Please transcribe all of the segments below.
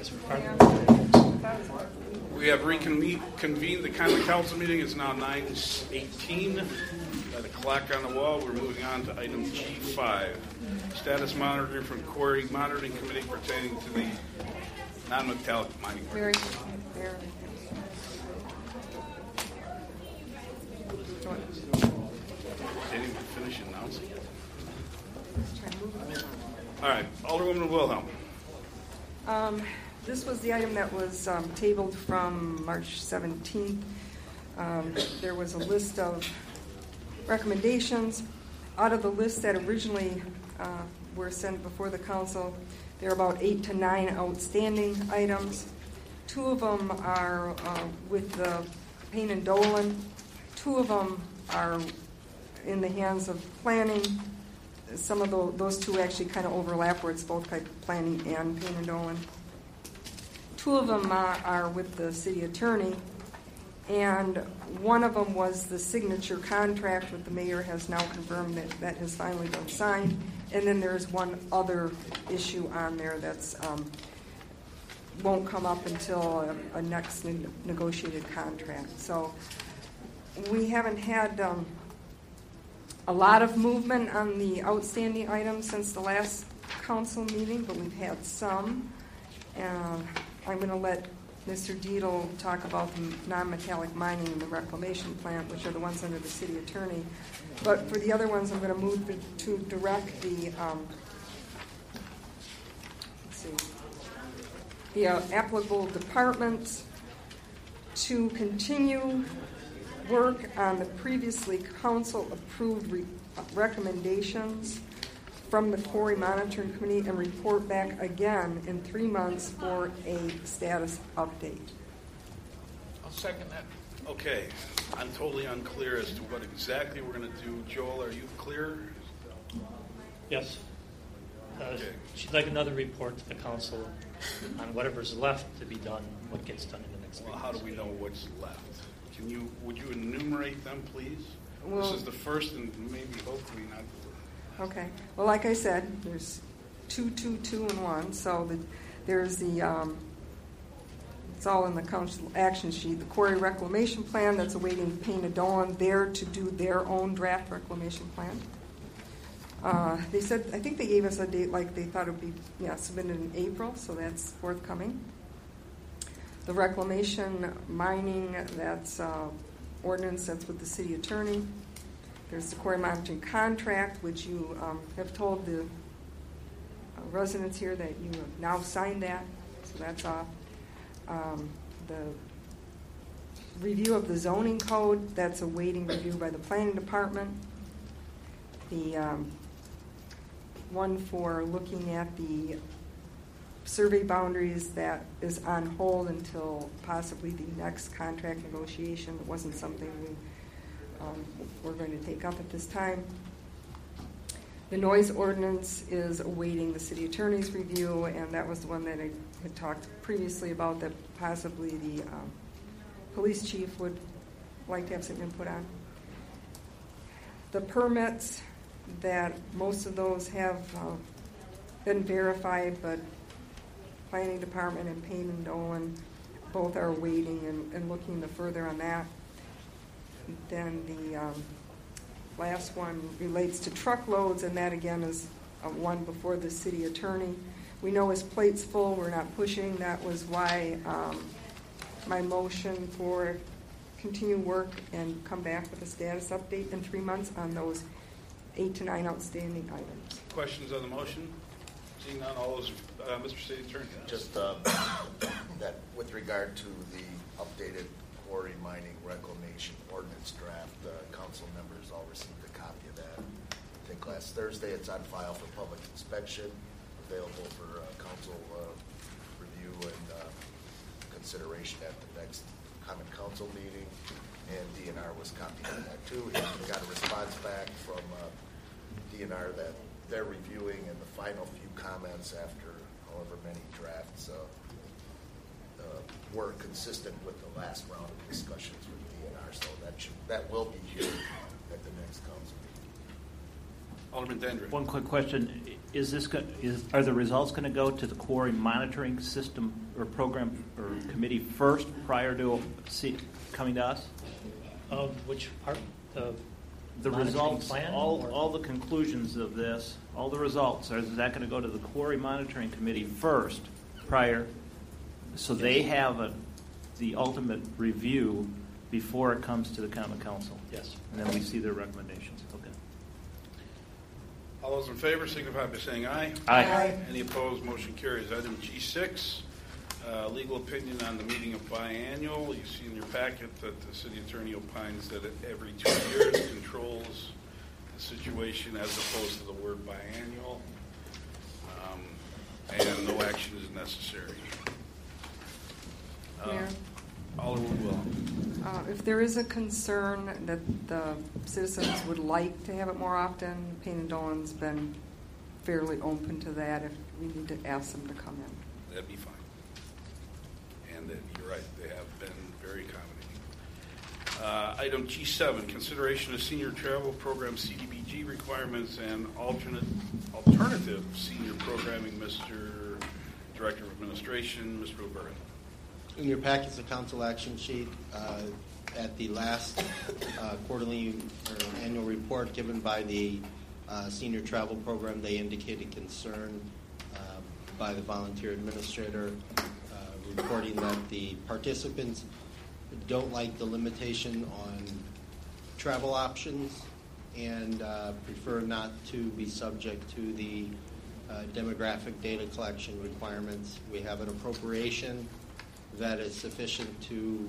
Yes, sir. We have reconvened the common council meeting. It's now 9:18. Got a clock on the wall. We're moving on to item G5. Status monitoring from Quarry Monitoring Committee pertaining to the non-metallic mining. Very. Didn't even finish announcing it. All right, Alderwoman Wilhelm. This was the item that was tabled from March 17th. There was a list of recommendations. Out of the list that originally were sent before the council, there are about 8 to 9 outstanding items. 2 of them are with the Payne and Dolan. 2 of them are in the hands of planning. Some of those 2 actually kind of overlap, where it's both type of planning and Payne and Dolan. 2 of them are with the city attorney, and one of them was the signature contract, which the mayor has now confirmed that has finally been signed. And then there's one other issue on there that's won't come up until a next negotiated contract. So we haven't had a lot of movement on the outstanding items since the last council meeting, but we've had some. I'm going to let Mr. Dietl talk about the non-metallic mining and the reclamation plant, which are the ones under the city attorney. But for the other ones, I'm going to move to direct the applicable departments to continue work on the previously council-approved recommendations from the Quarry Monitoring Committee and report back again in 3 months for a status update. I'll second that. Okay. I'm totally unclear as to what exactly we're going to do. Joel, are you clear? Yes. Okay. She'd like another report to the council on whatever's left to be done, what gets done in the next week. Well, how do we know what's left? Would you enumerate them, please? Well, this is the first and maybe hopefully not the last. Okay. Well, like I said, there's 2, 2, 2, and 1. So there's the it's all in the council action sheet. The quarry reclamation plan that's awaiting Payne and Dolan there to do their own draft reclamation plan. They said, I think they gave us a date like they thought it would be submitted in April, so that's forthcoming. The reclamation mining, that's ordinance that's with the city attorney. There's the quarry monitoring contract, which you have told the residents here that you have now signed that, so that's off. The review of the zoning code, that's awaiting review by the planning department. The one for looking at the survey boundaries, that is on hold until possibly the next contract negotiation. It wasn't something we're going to take up at this time. The noise ordinance is awaiting the city attorney's review, and that was the one that I had talked previously about, that possibly the police chief would like to have some input on. The permits, that most of those have been verified, but planning department and Payne and Dolan both are waiting and looking further on that. Then the last one relates to truckloads, and that again is one before the city attorney. We know his plate's full, we're not pushing. That was why my motion for continue work and come back with a status update in 3 months on those 8 to 9 outstanding items. Questions on the motion? Seeing none, all those, Mr. City Attorney. Just that with regard to the updated quarry mining reclamation ordinance draft, council members all received a copy of that. I think last Thursday. It's on file for public inspection, available for council review and consideration at the next common council meeting. And DNR was copied on that too. We got a response back from DNR that they're reviewing, and the final few comments after however many drafts were consistent with the last round of discussions with DNR. So that will be here at the next council meeting. Alderman Dendrick. One quick question: are the results going to go to the quarry monitoring system or program or committee first prior to coming to us? Of which part? The monitoring results, plan, all the conclusions of this, all the results, is that going to go to the quarry monitoring committee first prior, so they have the ultimate review before it comes to the common council? Yes. And then we see their recommendations. Okay. All those in favor signify by saying aye. Aye. Any opposed? Motion carries. Item G6, legal opinion on the meeting of biannual. You see in your packet that the city attorney opines that every 2 years controls the situation as opposed to the word biannual, and no action is necessary. Mayor? Alderman Will. If there is a concern that the citizens would like to have it more often, Payne and Dolan's been fairly open to that if we need to ask them to come in. That'd be fine. And you're right, they have been very accommodating. Item G7, consideration of senior travel program CDBG requirements and alternative senior programming. Mr. Director of Administration, Mr. O'Byrne. In your packets, a council action sheet. At the last quarterly or annual report given by the senior travel program, they indicated concern by the volunteer administrator reporting that the participants don't like the limitation on travel options and prefer not to be subject to the demographic data collection requirements. We have an appropriation that is sufficient to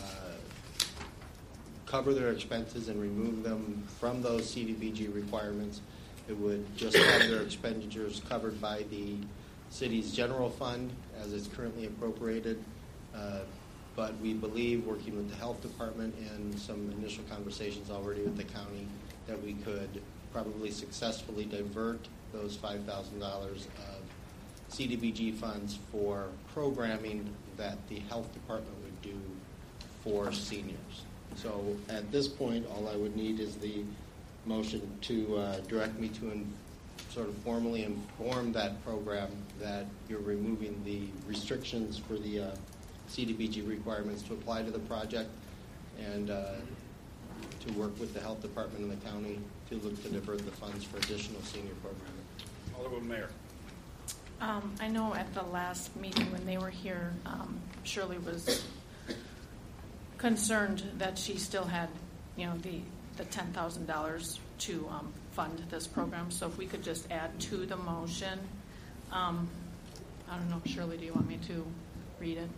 cover their expenses and remove them from those CDBG requirements. It would just have their expenditures covered by the city's general fund as it's currently appropriated. But we believe, working with the health department and some initial conversations already with the county, that we could probably successfully divert those $5,000 of CDBG funds for programming that the health department would do for seniors. So at this point, all I would need is the motion to direct me to sort of formally inform that program that you're removing the restrictions for the CDBG requirements to apply to the project, and to work with the health department and the county to look to divert the funds for additional senior programming. Alderman Mayor. I know at the last meeting when they were here, Shirley was concerned that she still had, the $10,000 to fund this program. So if we could just add to the motion, I don't know, Shirley, do you want me to read it?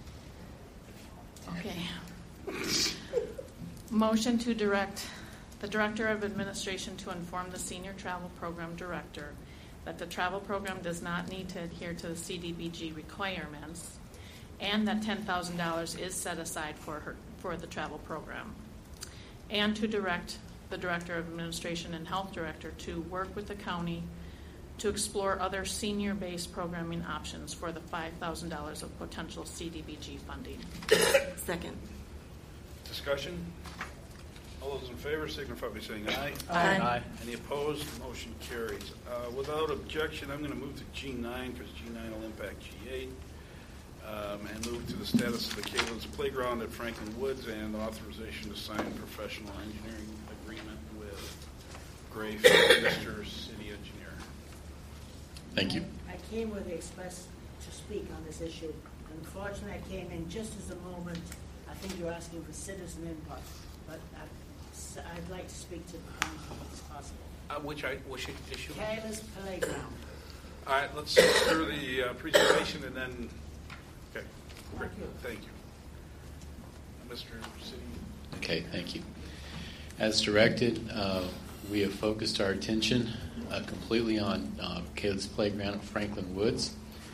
Okay. Motion to direct the Director of Administration to inform the Senior Travel Program Director that the travel program does not need to adhere to the CDBG requirements, and that $10,000 is set aside for the travel program, and to direct the Director of Administration and Health Director to work with the county to explore other senior-based programming options for the $5,000 of potential CDBG funding. Second. Discussion? All those in favor signify by saying aye. Aye. Any opposed? Motion carries. Without objection, I'm going to move to G9 because G9 will impact G8, and move to the status of the Kalen's Playground at Franklin Woods and authorization to sign professional engineering agreement with Gray, Mr. City Engineer. Thank you. I came with the express to speak on this issue. Unfortunately, I came in just as a moment. I think you're asking for citizen input, but I'd like to speak to the council if it's possible. Which issue? Kalen's Playground. All right, let's go through the presentation and then. Okay, great. Thank you. Mr. City. Okay, thank you. As directed, we have focused our attention completely on Caleb's Playground at Franklin Woods.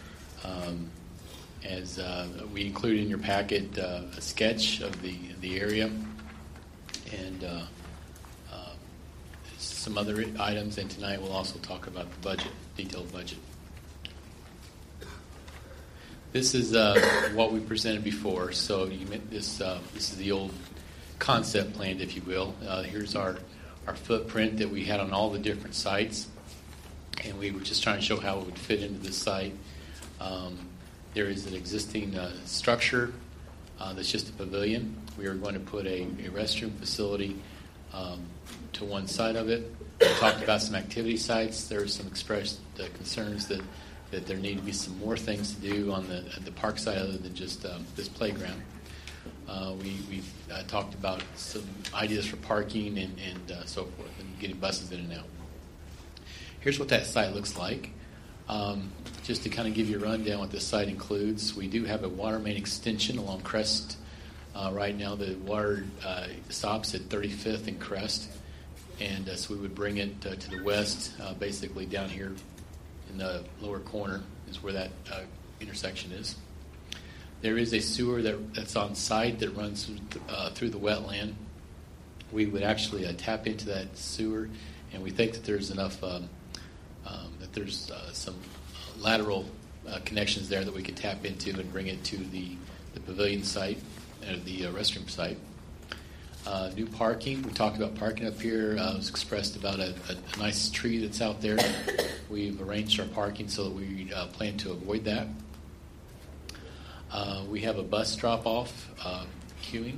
As we included in your packet a sketch of the area and some other items, and tonight we'll also talk about the budget, detailed budget. This is what we presented before. So this is the old concept plan, if you will. Here's our our footprint that we had on all the different sites, and we were just trying to show how it would fit into this site. There is an existing structure that's just a pavilion. We are going to put a restroom facility to one side of it. We talked about some activity sites. There are some expressed concerns that there need to be some more things to do on the park side other than just this playground. We've talked about some ideas for parking and so forth, and getting buses in and out. Here's what that site looks like. Just to kind of give you a rundown what this site includes, we do have a water main extension along Crest. Right now the water stops at 35th and Crest, and so we would bring it to the west, basically down here in the lower corner is where that intersection is. There is a sewer that's on site that runs through the wetland. We would actually tap into that sewer, and we think that there's enough, that there's some lateral connections there that we could tap into and bring it to the pavilion site and the restroom site. New parking. We talked about parking up here. It was expressed about a nice tree that's out there. We've arranged our parking so that we plan to avoid that. We have a bus drop-off queuing.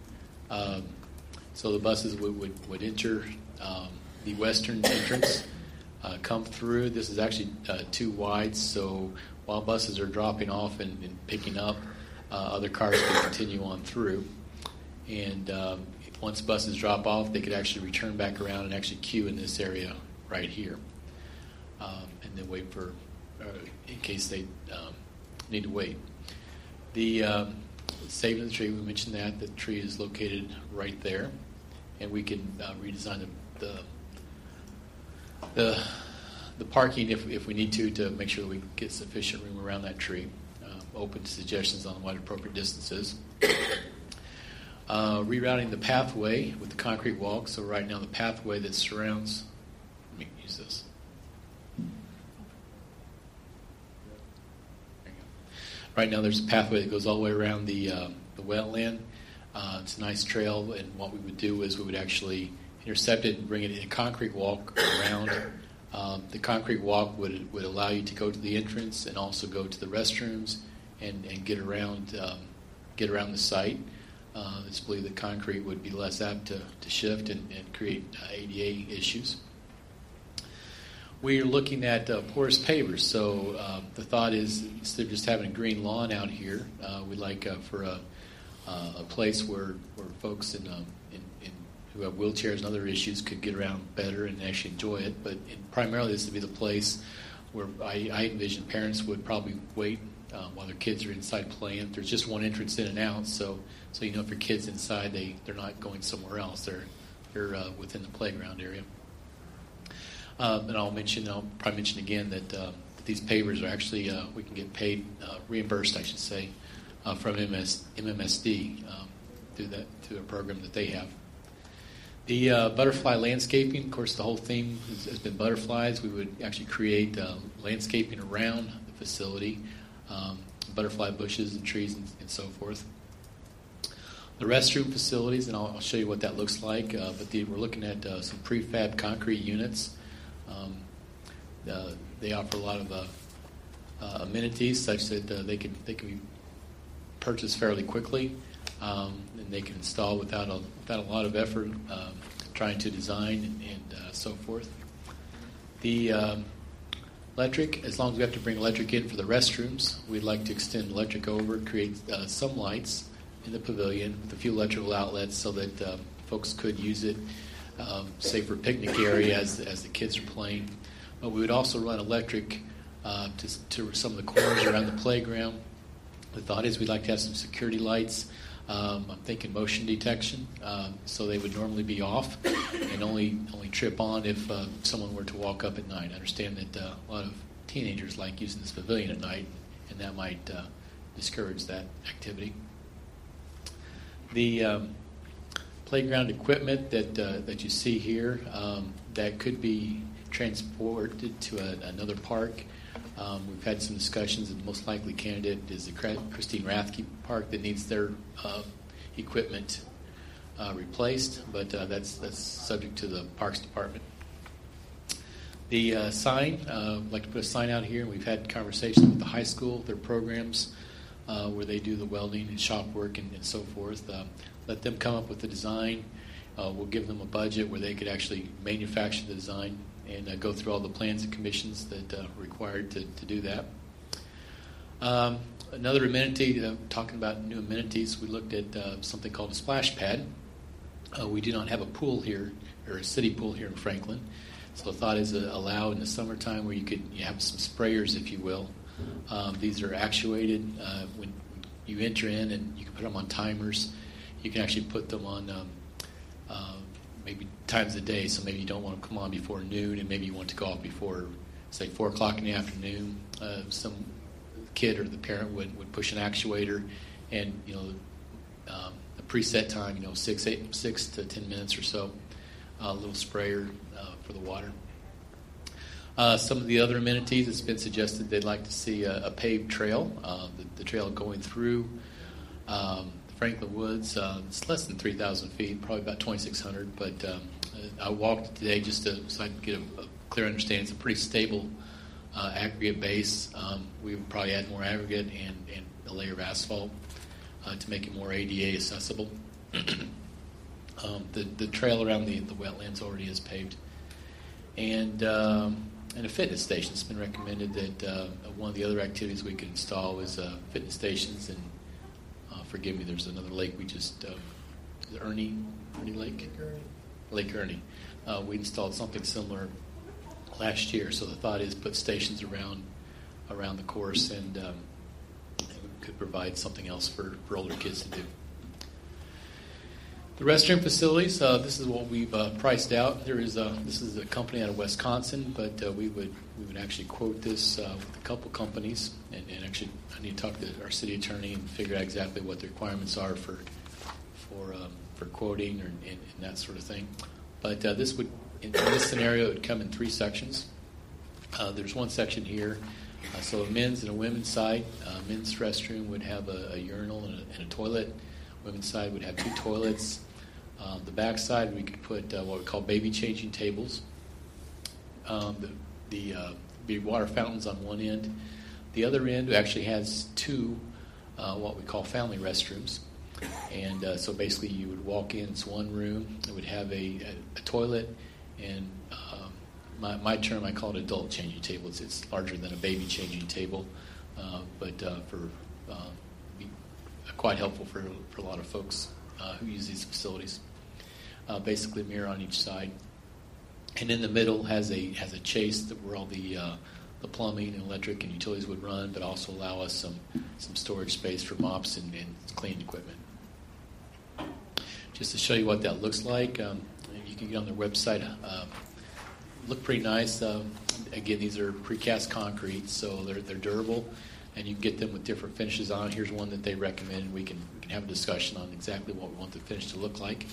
So the buses would enter the western entrance, come through. This is actually too wide, so while buses are dropping off and picking up, other cars can continue on through. And once buses drop off, they could actually return back around and actually queue in this area right here, and then wait for, in case they need to wait. The saving the tree, we mentioned that. The tree is located right there, and we can redesign the parking if we need to make sure that we get sufficient room around that tree. Open to suggestions on what appropriate distance is. Rerouting the pathway with the concrete walk. So right now the pathway that surrounds, let me use this. There you go. Right now there's a pathway that goes all the way around the wetland. It's a nice trail, and what we would do is we would actually intercept it and bring it in a concrete walk around. The concrete walk would allow you to go to the entrance and also go to the restrooms and get around the site. It's believed that concrete would be less apt to shift and create ADA issues. We are looking at porous pavers. So the thought is, instead of just having a green lawn out here, we'd like for a place where folks who have wheelchairs and other issues could get around better and actually enjoy it. But primarily this would be the place where I envision parents would probably wait while their kids are inside playing. There's just one entrance in and out, so you know if your kid's inside, they're not going somewhere else. They're within the playground area. And I'll probably mention again that these pavers are actually we can get paid, reimbursed, I should say, from MMSD through a program that they have. The butterfly landscaping, of course, the whole theme has been butterflies. We would actually create landscaping around the facility, butterfly bushes and trees and so forth. The restroom facilities, and I'll show you what that looks like, but we're looking at some prefab concrete units. They offer a lot of amenities such that they can be purchased fairly quickly, and they can install without a lot of effort, trying to design and so forth. The electric, as long as we have to bring electric in for the restrooms, we'd like to extend electric over, create some lights in the pavilion with a few electrical outlets so that folks could use it, say for a picnic area as the kids are playing. But we would also run electric to some of the corners around the playground. The thought is we'd like to have some security lights. I'm thinking motion detection, so they would normally be off and only trip on if someone were to walk up at night. I understand that a lot of teenagers like using this pavilion at night, and that might discourage that activity. The playground equipment that you see here, that could be transported to another park. We've had some discussions, and the most likely candidate is the Christine Rathke Park that needs their equipment replaced, but that's subject to the Parks Department. The sign, I'd like to put a sign out here. We've had conversations with the high school, their programs where they do the welding and shop work and so forth. Let them come up with the design. We'll give them a budget where they could actually manufacture the design and go through all the plans and commissions that are required to do that. Another amenity, talking about new amenities, we looked at something called a splash pad. We do not have a pool here, or a city pool here in Franklin. So the thought is to allow in the summertime where you have some sprayers, if you will. These are actuated when you enter in, and you can put them on timers. You can actually put them on maybe times a day, so maybe you don't want to come on before noon, and maybe you want to go off before, say, 4 o'clock in the afternoon. Some kid or the parent would push an actuator, and a preset time, 6 to 10 minutes or so, a little sprayer for the water. Some of the other amenities, it's been suggested they'd like to see a paved trail. The trail going through Franklin Woods, it's less than 3,000 feet, probably about 2,600, but I walked today just so I could get a clear understanding. It's a pretty stable aggregate base. We would probably add more aggregate and a layer of asphalt to make it more ADA accessible. The trail around the wetlands already is paved. And a fitness station. It's been recommended that one of the other activities we could install is fitness stations. And forgive me, there's another lake we just, Ernie Lake? Lake Ernie. We installed something similar last year. So the thought is put stations around the course, and we could provide something else for older kids to do. The restroom facilities, this is what we've priced out. This is a company out of Wisconsin, but we would actually quote this with a couple companies, and actually I need to talk to our city attorney and figure out exactly what the requirements are for quoting and that sort of thing. But this would, in this scenario, it would come in 3 sections. There's one section here, so a men's and a women's side. Men's restroom would have a urinal and a toilet. Women's side would have 2 toilets. The back side, we could put what we call baby changing tables. The water fountains on one end. The other end actually has 2 what we call family restrooms. And so basically you would walk in, it's one room. It would have a toilet, and my term, I call it adult changing table. It's larger than a baby changing table, but be quite helpful for a lot of folks who use these facilities. Basically a mirror on each side. And in the middle has a chase where all the plumbing and electric and utilities would run, but also allow us some storage space for mops and cleaning equipment. Just to show you what that looks like, you can get on their website. Look pretty nice. Again, these are precast concrete, so they're durable, and you can get them with different finishes on. Here's one that they recommend, and we can have a discussion on exactly what we want the finish to look like.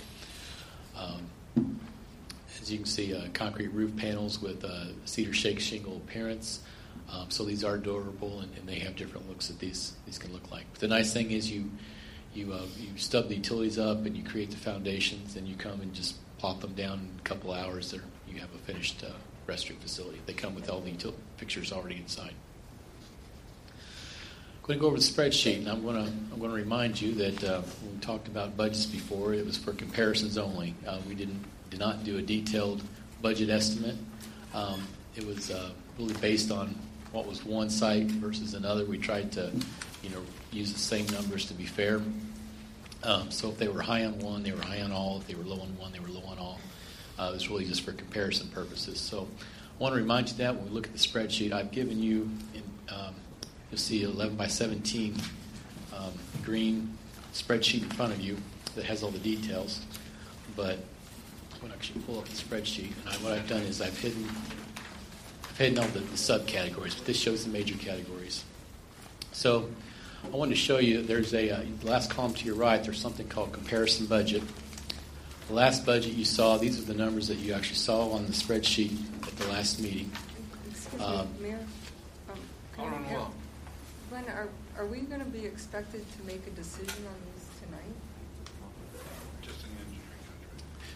As you can see, concrete roof panels with cedar shake shingle appearance. So these are durable, and they have different looks that these can look like. But the nice thing is you stub the utilities up and you create the foundations, and you come and just plop them down in a couple hours. You have a finished restroom facility. They come with all the pictures already inside. I'm going to go over the spreadsheet, and I'm going to remind you that when we talked about budgets before, it was for comparisons only. We did not do a detailed budget estimate. It was really based on what was one site versus another. We tried to, use the same numbers to be fair. So if they were high on one, they were high on all. If they were low on one, they were low on all. It was really just for comparison purposes. So I want to remind you that when we look at the spreadsheet, I've given you, you'll see 11 by 17 green spreadsheet in front of you that has all the details. But I'm going to actually pull up the spreadsheet. And what I've done is I've hidden all the subcategories, but this shows the major categories. So I wanted to show you there's the last column to your right, there's something called comparison budget. The last budget you saw, these are the numbers that you actually saw on the spreadsheet at the last meeting. Excuse me, Mayor. Glenn, are we going to be expected to make a decision on these tonight? Just an engineer.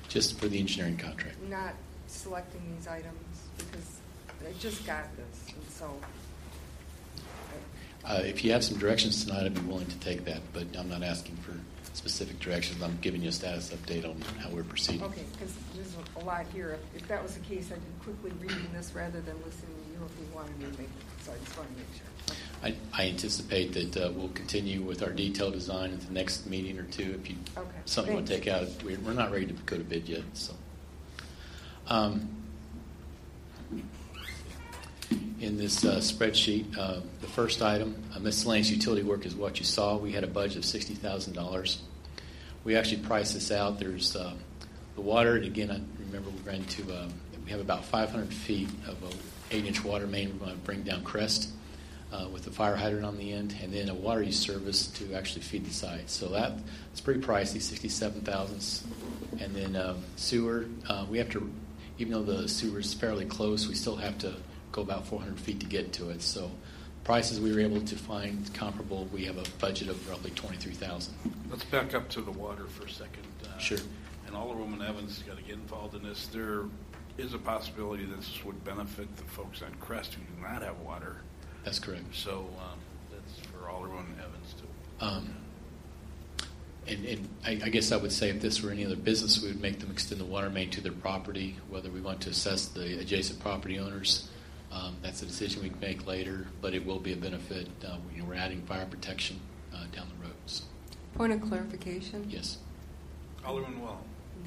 Just for the engineering contract. not selecting these items? Because I just got this, and so. If you have some directions tonight, I'd be willing to take that, but I'm not asking for specific directions. I'm giving you a status update on how we're proceeding. Okay, because there's a lot here. If that was the case, I'd be quickly reading this rather than listening to you if you wanted me to make it. So I just want to make sure. Okay. I anticipate that we'll continue with our detailed design at the next meeting or two. If you something you want to take out, we're not ready to go to bid yet. So, in this spreadsheet, the first item, miscellaneous utility work, is what you saw. We had a budget of $60,000. We actually priced this out. There's the water, and again, I remember we ran to we have about 500 feet of a 8-inch water main we're going to bring down Crest. With the fire hydrant on the end, and then a water use service to actually feed the site. So that's pretty pricey, $67,000. And then sewer, we have to, even though the sewer is fairly close, we still have to go about 400 feet to get to it. So prices we were able to find comparable, we have a budget of roughly $23,000. Let's back up to the water for a second. Sure. And Alderwoman Evans has got to get involved in this. There is a possibility that this would benefit the folks on Crest who do not have water. That's correct. So that's for Alderwoman Evans too. And I guess I would say if this were any other business, we would make them extend the water main to their property. Whether we want to assess the adjacent property owners, that's a decision we can make later. But it will be a benefit. We're adding fire protection down the road. So. Point of clarification. Yes. Alderman Well.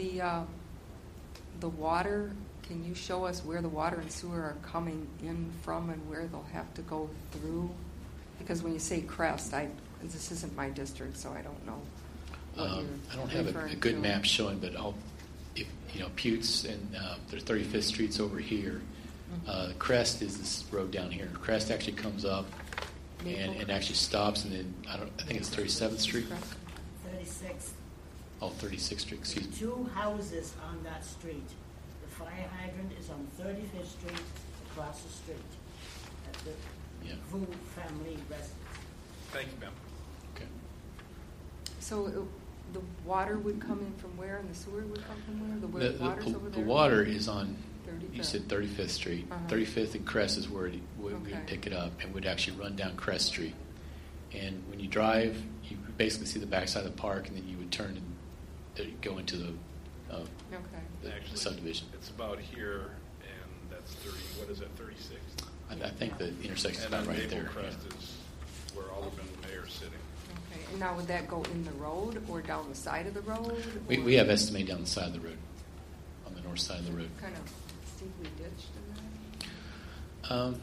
The water. Can you show us where the water and sewer are coming in from and where they'll have to go through? Because when you say Crest, this isn't my district, so I don't know. I don't have a good map showing, but Putes and there's 35th Street's over here. Mm-hmm. Crest is this road down here. Crest actually comes up and actually stops, and then I think it's 37th Street. 36th. Oh, 36th Street. Excuse me. Two houses on that street. The fire hydrant is on 35th Street, across the street, at the Vu family residence. Thank you, ma'am. Okay. So the water would come in from where, and the sewer would come from where? The water's over The there? water is on, 35th. you said 35th Street. Uh-huh. 35th and Crest is where we Okay. would pick it up, and would actually run down Crest Street. And when you drive, you basically see the backside of the park, and then you would turn and go into the Actually, subdivision. It's about here, and that's 30. What is that? 36. I think the intersection is And about then right there. Maple Crest is where Alderman Mayor's sitting. Okay. And now would that go in the road or down the side of the road? We have estimated down the side of the road, on the north side of the road. Kind of steeply ditched in that?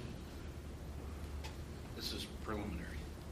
This is preliminary.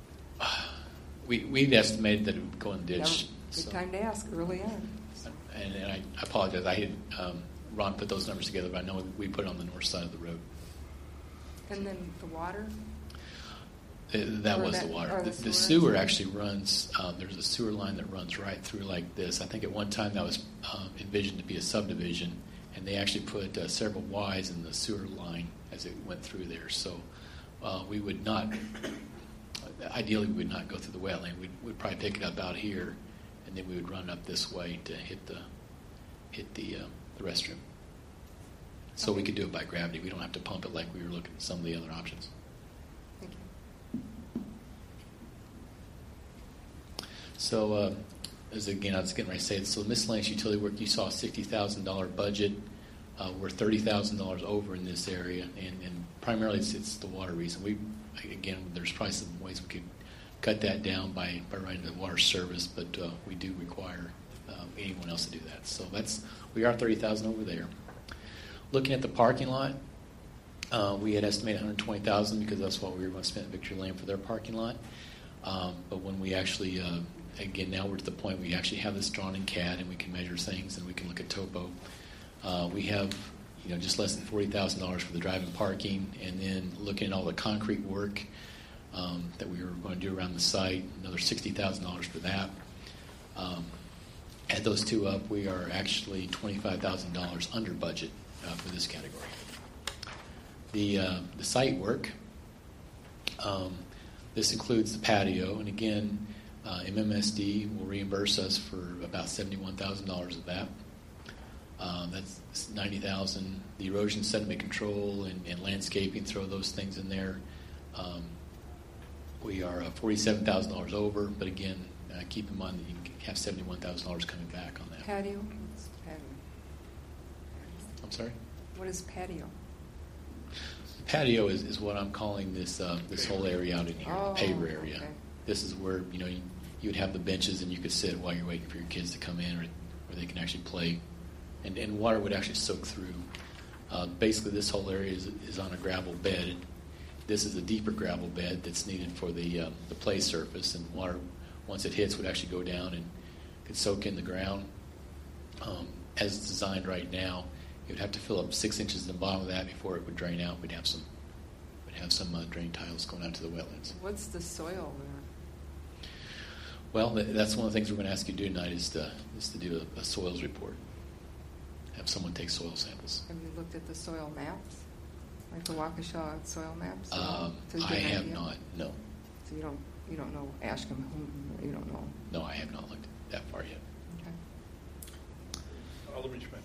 We'd estimated that it would go in the ditch. Good time to ask early on. And I apologize. I had Ron put those numbers together, but I know we put it on the north side of the road. And then the water? That Or was that- the water. or the The sewer? sewer actually runs, there's a sewer line that runs right through like this. I think at one time that was envisioned to be a subdivision, and they actually put several Ys in the sewer line as it went through there. So we would not, ideally we would not go through the wetland. We'd probably pick it up out here, and then we would run up this way to hit the restroom. So we could do it by gravity. We don't have to pump it like we were looking at some of the other options. Thank you. So, as again, I was getting ready to say, so the miscellaneous utility work, you saw a $60,000 budget. We're $30,000 over in this area, and primarily it's the water reason. There's probably some ways we could cut that down by running the water service, but we do require anyone else to do that. So we are $30,000 over there. Looking at the parking lot, we had estimated $120,000 because that's what we were going to spend at Victory Lane for their parking lot. But when we actually, again, now we're to the point where we actually have this drawn in CAD and we can measure things and we can look at topo. We have, just less than $40,000 for the drive-in parking, and then looking at all the concrete work that we were going to do around the site, another $60,000 for that. Add those two up, we are actually $25,000 under budget for this category. The site work, this includes the patio, and again, MMSD will reimburse us for about $71,000 of that. That's $90,000. The erosion sediment control and landscaping, throw those things in there. We are $47,000 over, but again, keep in mind that you can have $71,000 coming back on that. Patio? What's patio? I'm sorry? What is patio? Patio is what I'm calling this whole area out in here, Oh, the paver area. okay. This is where you would have the benches and you could sit while you're waiting for your kids to come in, or where they can actually play, and water would actually soak through. Basically, this whole area is on a gravel bed. This is a deeper gravel bed that's needed for the play surface, and water, once it hits, would actually go down and could soak in the ground. As it's designed right now, it would have to fill up 6 inches in the bottom of that before it would drain out. We'd have some drain tiles going out to the wetlands. What's the soil there? Well, that's one of the things we're going to ask you to do tonight is to do a soils report. Have someone take soil samples. Have you looked at the soil maps? Like the Waukesha soil maps? I To get an have idea? not. No, So you don't know Ashcombe, you don't know. no, I have not looked that far yet. Okay. Alderman Schmidt.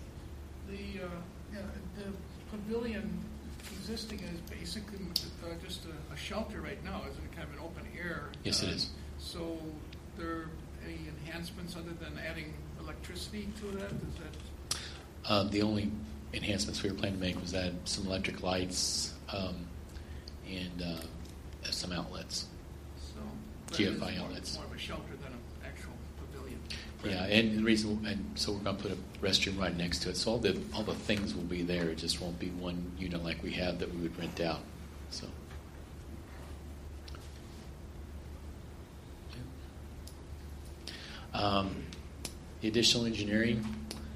The pavilion existing is basically just a shelter right now, isn't it? Kind of an open air. Yes, it is. So, there any enhancements other than adding electricity to that? Is that The only enhancements we were planning to make was add some electric lights and some outlets. so? GFI but it is outlets. More of a shelter than an actual pavilion. Yeah, and the reason, and so we're going to put a restroom right next to it. So all the things will be there. It just won't be one unit like we have that we would rent out. So. The additional engineering,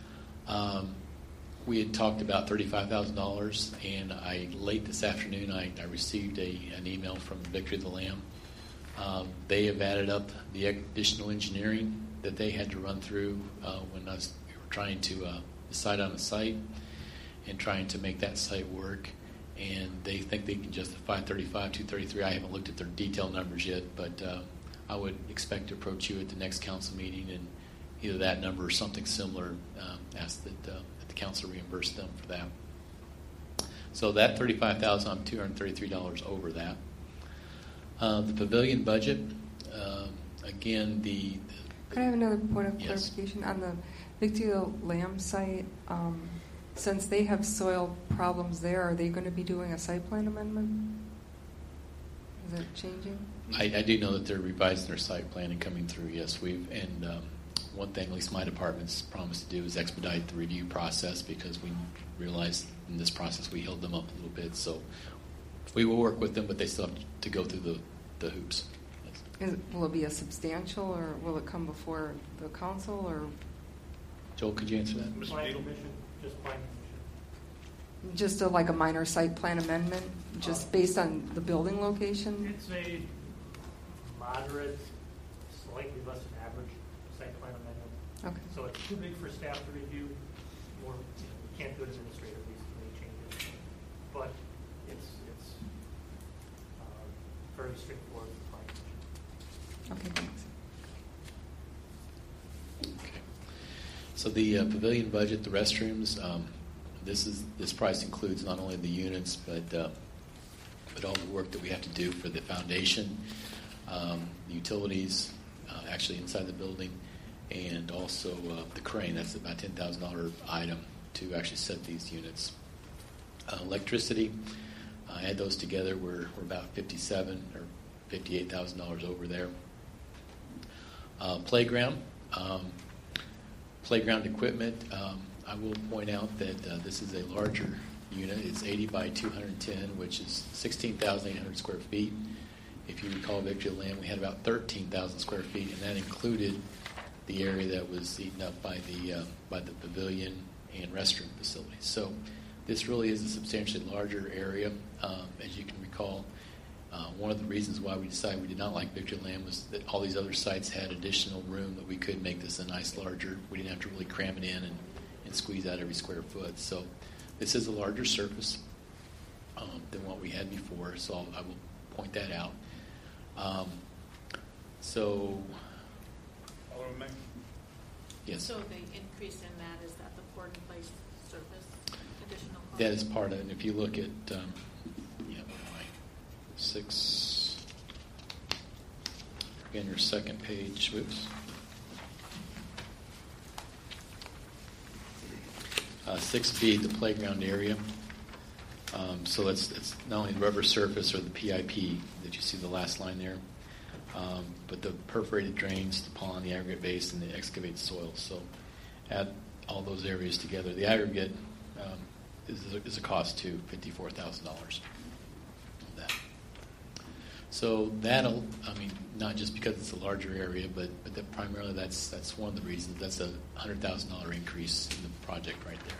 we had talked about $35,000, and late this afternoon I received an email from Victory of the Lamb. They have added up the additional engineering that they had to run through when we were trying to decide on a site and trying to make that site work. And they think they can justify 35, 233. I haven't looked at their detailed numbers yet, but I would expect to approach you at the next council meeting and either that number or something similar, ask that the council reimburse them for that. So that $35,000, I'm $233 over that. The pavilion budget, again, Could I have another point of Yes. clarification? On the Victory Lamb site, since they have soil problems there, are they going to be doing a site plan amendment? Is it changing? I do know that they're revising their site plan and coming through. Yes, one thing, at least my department's promised to do, is expedite the review process because we realized in this process we held them up a little bit. So we will work with them, but they still have to go through the hoops. Yes. Will it be a substantial, or will it come before the council, or Joel, could you answer that? Mr. Plan Beadle. commission, just plan commission. just like a minor site plan amendment, just based on the building location? It's a moderate, slightly less than average site plan amendment. Okay. So it's too big for staff to review. We can't do it administratively, so we change it. But it's very straightforward for planning commission. Okay, thanks. Okay. So the pavilion budget, the restrooms, this price includes not only the units but all the work that we have to do for the foundation, the utilities, actually inside the building, and also the crane. That's about a $10,000 item to actually set these units. Electricity, add those together, we're about $57,000 or $58,000 over there. Playground equipment. I will point out that this is a larger unit. It's 80 by 210, which is 16,800 square feet. If you recall, Victory of the Lamb, we had about 13,000 square feet, and that included the area that was eaten up by the pavilion and restroom facilities. So this really is a substantially larger area. As you can recall, one of the reasons why we decided we did not like Victory of the Lamb was that all these other sites had additional room that we could make this a nice larger. We didn't have to really cram it in and squeeze out every square foot. So this is a larger surface than what we had before, so I will point that out. Alderman May. Yes. So the increase in that, is that the poured in place surface additional cost? That is part of it. And if you look at, again, your second page, whoops. 6B, the playground area. So it's not only the rubber surface or the PIP that you see the last line there, but the perforated drains, the pond, the aggregate base, and the excavated soil. So add all those areas together. The aggregate is a cost to $54,000 of that. So that'll, not just because it's a larger area, but that primarily that's one of the reasons. That's a $100,000 increase in the project right there.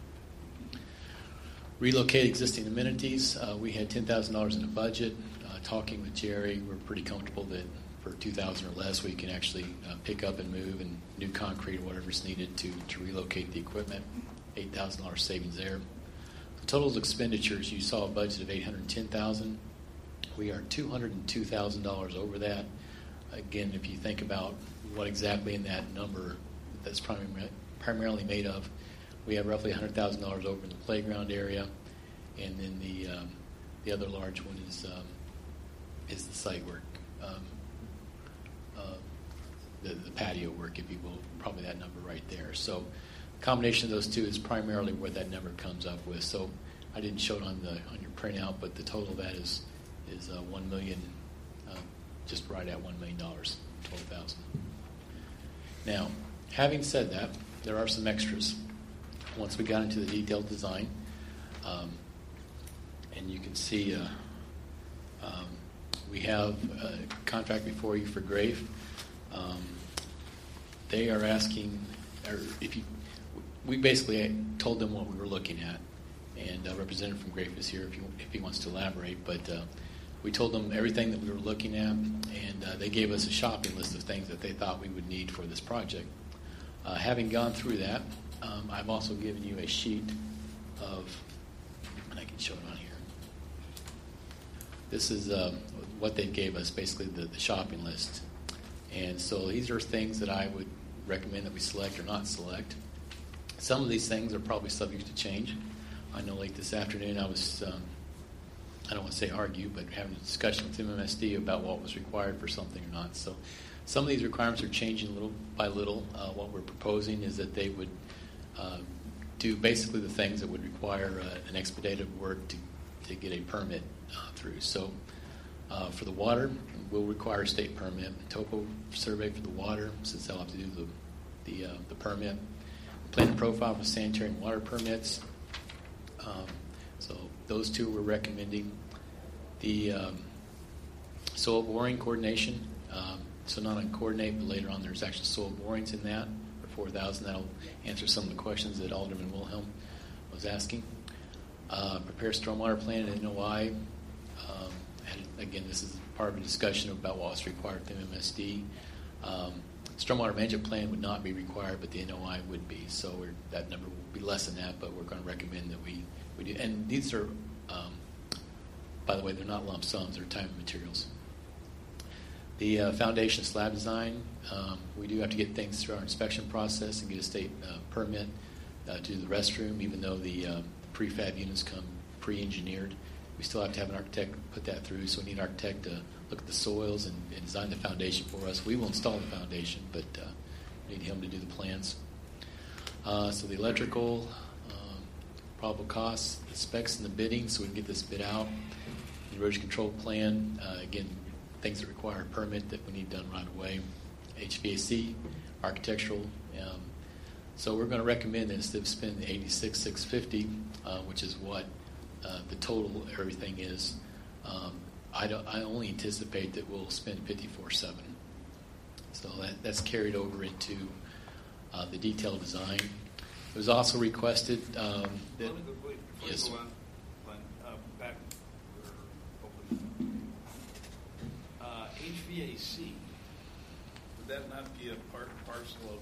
Relocate existing amenities. We had $10,000 in the budget. Talking with Jerry, we're pretty comfortable that for $2,000 or less, we can actually pick up and move and new concrete or whatever's needed to relocate the equipment. $8,000 savings there. The total expenditures, you saw a budget of $810,000. We are $202,000 over that. Again, if you think about what exactly in that number that's primarily made of, we have roughly $100,000 over in the playground area, and then the other large one is the site work, the patio work, if you will, probably that number right there. So, the combination of those two is primarily where that number comes up with. So, I didn't show it on your printout, but the total of that is $1 million, just right at $1 million, 12,000. Now, having said that, there are some extras. Once we got into the detailed design, and you can see we have a contract before you for Grave. They are asking, or we basically told them what we were looking at, and a representative from Grave is here if he wants to elaborate, but we told them everything that we were looking at, and they gave us a shopping list of things that they thought we would need for this project. Having gone through that, I've also given you a sheet of, and I can show it on here. This is what they gave us, basically the shopping list. And so these are things that I would recommend that we select or not select. Some of these things are probably subject to change. I know late this afternoon I was, I don't want to say argue, but having a discussion with MMSD about what was required for something or not. So some of these requirements are changing little by little. What we're proposing is that they would do basically the things that would require an expedited work to get a permit through. So for the water, we'll require a state permit. Topo survey for the water, since they'll have to do the permit. Plan and profile for sanitary and water permits. So those two we're recommending. The soil boring coordination. So not on coordinate, but later on there's actually soil borings in that for $4,000. That'll answer some of the questions that Alderman Wilhelm was asking. Prepare stormwater plan and NOI. Again, this is part of a discussion about what's required with MMSD. Stormwater management plan would not be required, but the NOI would be. So that number will be less than that, but we're going to recommend that we do. And these are, by the way, they're not lump sums, they're time and materials. The foundation slab design, we do have to get things through our inspection process and get a state permit to do the restroom, even though the prefab units come pre-engineered. We still have to have an architect put that through, so we need an architect to look at the soils and design the foundation for us. We will install the foundation, but we need him to do the plans. So the electrical, probable costs, the specs and the bidding, so we can get this bid out. The erosion control plan, again, things that require a permit that we need done right away. HVAC, architectural. So we're going to recommend that instead of spending the $86,650, which is what the total everything is, I only anticipate that we'll spend $54,700. So that's carried over into the detailed design. It was also requested that. Yes. Back HVAC, would that not be a part and parcel of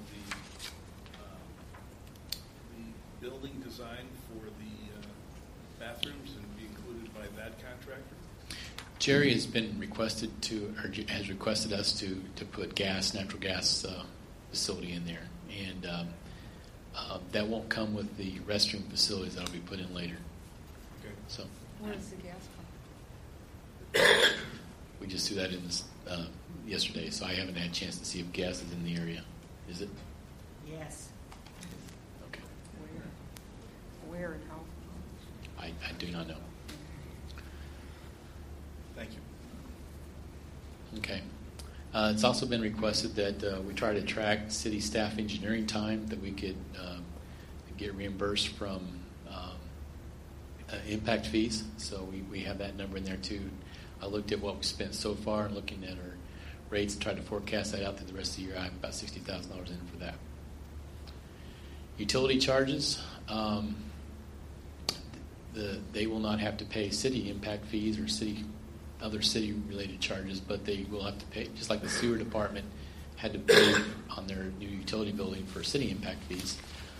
the building design for the bathrooms and be included by that contractor? Jerry has been requested has requested us to put natural gas facility in there, and that won't come with the restroom facilities that will be put in later. Okay. So Where does the gas come? we just threw that in this, yesterday, so I haven't had a chance to see if gas is in the area. Is it? Yes. Okay. Where and how? I do not know. Thank you. Okay. It's also been requested that we try to track city staff engineering time that we could get reimbursed from impact fees. So we have that number in there too. I looked at what we spent so far and looking at our rates and tried to forecast that out through the rest of the year. I have about $60,000 in for that. Utility charges. They will not have to pay city impact fees or other city-related charges, but they will have to pay, just like the sewer department had to pay on their new utility building for city impact fees.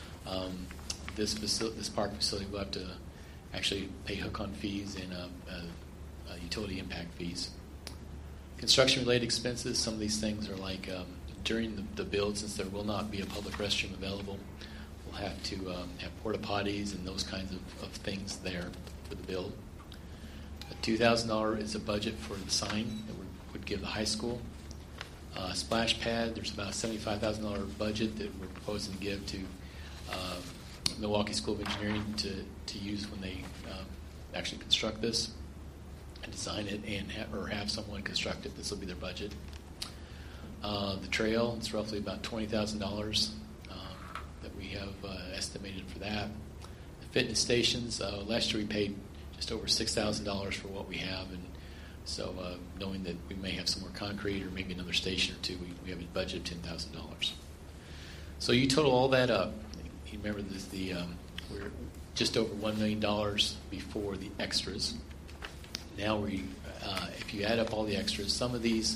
This park facility will have to actually pay hook-on fees and utility impact fees. Construction-related expenses, some of these things are like during the build, since there will not be a public restroom available, we'll have to have porta potties and those kinds of things there for the build. $2,000 is a budget for the sign that we would give the high school. Splash pad, there's about a $75,000 budget that we're proposing to give to Milwaukee School of Engineering to use when they actually construct this and design it and have someone construct it. This will be their budget. The trail, it's roughly about $20,000 that we have estimated for that. The fitness stations, last year we paid just over $6,000 for what we have, and so knowing that we may have some more concrete or maybe another station or two, we have a budget of $10,000. So you total all that up. You remember this, we're just over $1 million before the extras. Now if you add up all the extras, some of these,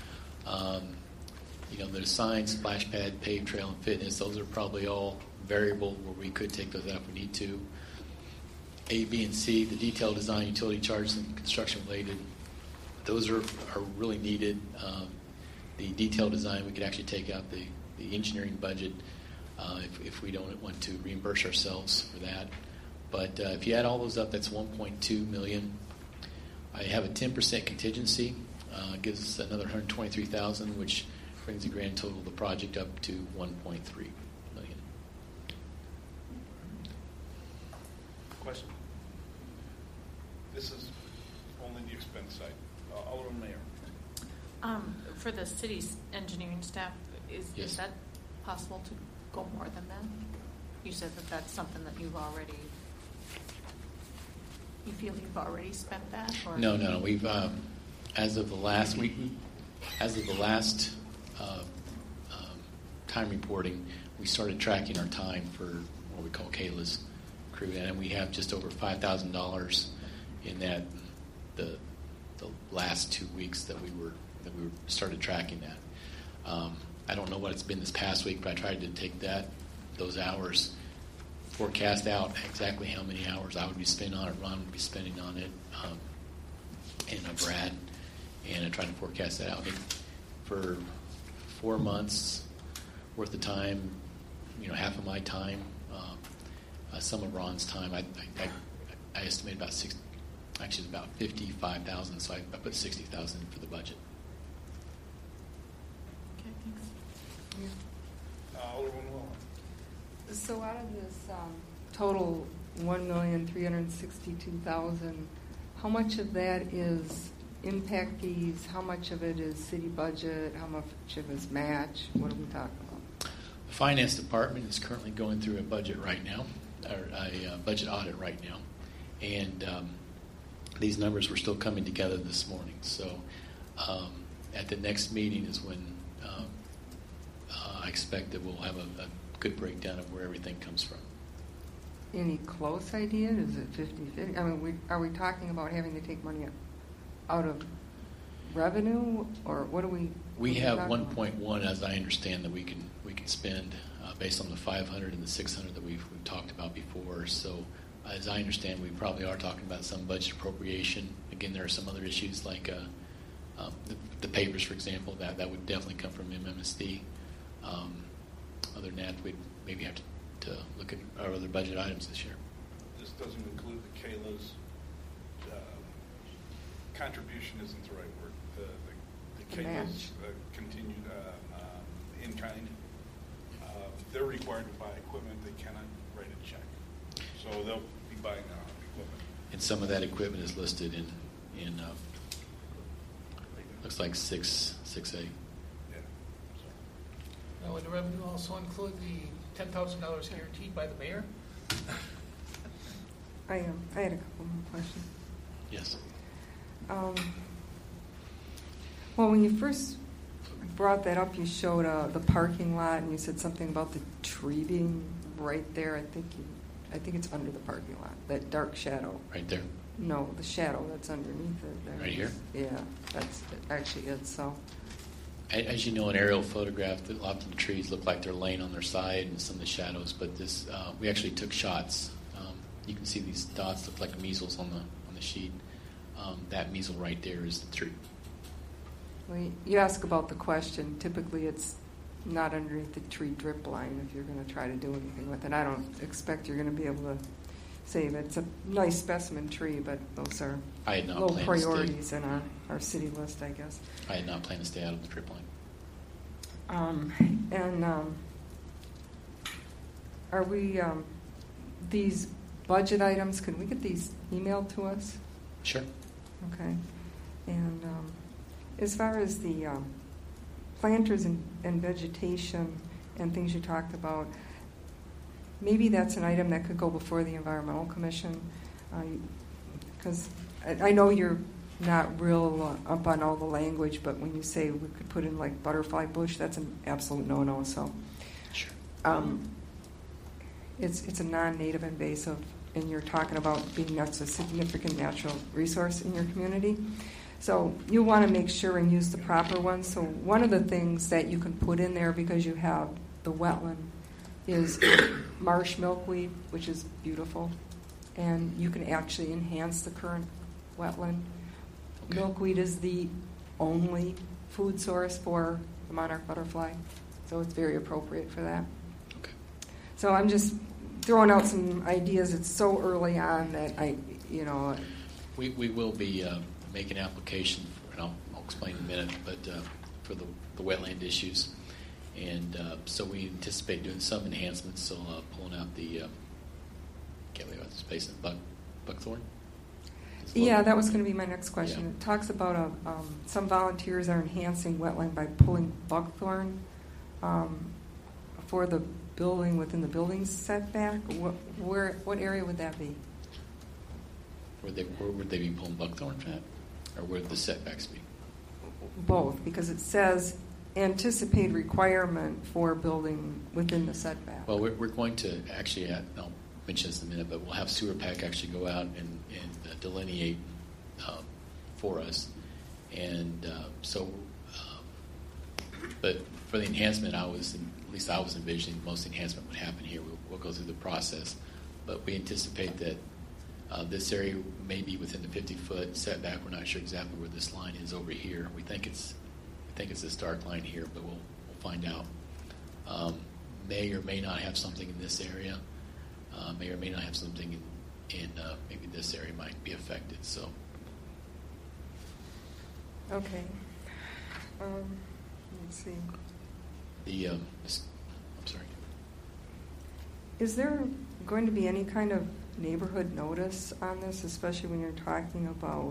there's signs, splash pad, paved trail, and fitness. Those are probably all variable where we could take those out if we need to. A, B, and C, the detail design, utility charges, and construction related, those are really needed. The detail design, we could actually take out the engineering budget if we don't want to reimburse ourselves for that. But if you add all those up, that's $1.2 million. I have a 10% contingency, gives us another $123,000, which brings the grand total of the project up to $1.3 million. Question? This is only the expense side. Alderman Mayor. For the city's engineering staff, Yes. is that possible to go more than that? You said that that's something that you feel you've already spent that? Or? No. We've as of the last time reporting, we started tracking our time for what we call Kayla's crew, and we have just over $5,000 in that the last 2 weeks that we started tracking that. I don't know what it's been this past week, but I tried to take those hours, forecast out exactly how many hours I would be spending on it, Ron would be spending on it, and Brad, and I tried to forecast that out. I mean, for 4 months worth of time, half of my time, some of Ron's time, I estimate about about 55,000, so I put 60,000 for the budget. Okay, thanks. Alderman Wallen. So out of this total $1,362,000, how much of that is impact fees? How much of it is city budget? How much of it is match? What are we talking about? The finance department is currently going through a budget right now, or a budget audit right now, and these numbers were still coming together this morning. So at the next meeting is when I expect that we'll have a good breakdown of where everything comes from. Any close idea? Is it 50-50? I mean, are we talking about having to take money out of revenue, or what do we? We have 1.1, as I understand, that we can spend based on the 500 and the 600 that we've talked about before. So, as I understand, we probably are talking about some budget appropriation. Again, there are some other issues like the papers, for example, that would definitely come from MMSD. Other than that, we'd maybe have to look at our other budget items this year. This doesn't include the Kayla's contribution isn't the right word. The Kayla's continued in kind. They're required to buy equipment. They cannot write a check. So they'll be buying equipment. And some of that equipment is listed in looks like 6A. Yeah. Now, would the revenue also include the $10,000 guaranteed by the mayor? I had a couple more questions. Yes. Well, when you first brought that up, you showed the parking lot, and you said something about the tree being right there. I think it's under the parking lot, that dark shadow. Right there. No, the shadow that's underneath it. There. Right here? Yeah, that's actually it. So. As you know, an aerial photograph, a lot of the trees look like they're laying on their side and some of the shadows, but this we actually took shots. You can see these dots look like measles on the sheet. That measle right there is the tree. Well, you ask about the question. Typically, it's not underneath the tree drip line if you're going to try to do anything with it. I don't expect you're going to be able to save it. It's a nice specimen tree, but those are low priorities in our city list, I guess. I had not planned to stay out of the drip line. Are we these budget items? Can we get these emailed to us? Sure. Okay. And as far as the planters and vegetation and things you talked about, maybe that's an item that could go before the Environmental Commission, because I know you're not real up on all the language, but when you say we could put in like butterfly bush, that's an absolute no-no. So, sure. It's a non-native invasive, and you're talking about being that's a significant natural resource in your community. So you want to make sure and use the proper ones. So one of the things that you can put in there, because you have the wetland, is marsh milkweed, which is beautiful, and you can actually enhance the current wetland. Okay. Milkweed is the only food source for the monarch butterfly, so it's very appropriate for that. Okay. So I'm just throwing out some ideas. It's so early on that We will be making an application, and I'll explain in a minute, but for the wetland issues. And so we anticipate doing some enhancements, so pulling out the, can't believe I was spacing buckthorn. Yeah, that was going to be my next question. Yeah. It talks about some volunteers are enhancing wetland by pulling buckthorn for the building within the building setback. What area would that be? Where would they be pulling buckthorn at? Or where would the setbacks be? Both, because it says anticipate requirement for building within the setback. Well, we're going to actually, I'll mention this in a minute, but we'll have Sewer Pack actually go out and delineate for us. And but for the enhancement, at least I was envisioning most enhancement would happen here. We'll go through the process. But we anticipate that this area may be within the 50-foot setback. We're not sure exactly where this line is over here. We think it's this dark line here, but we'll find out. May or may not have something in this area. May or may not have something in maybe this area might be affected. So. Okay. Let's see. I'm sorry. Is there going to be any kind of neighborhood notice on this, especially when you're talking about,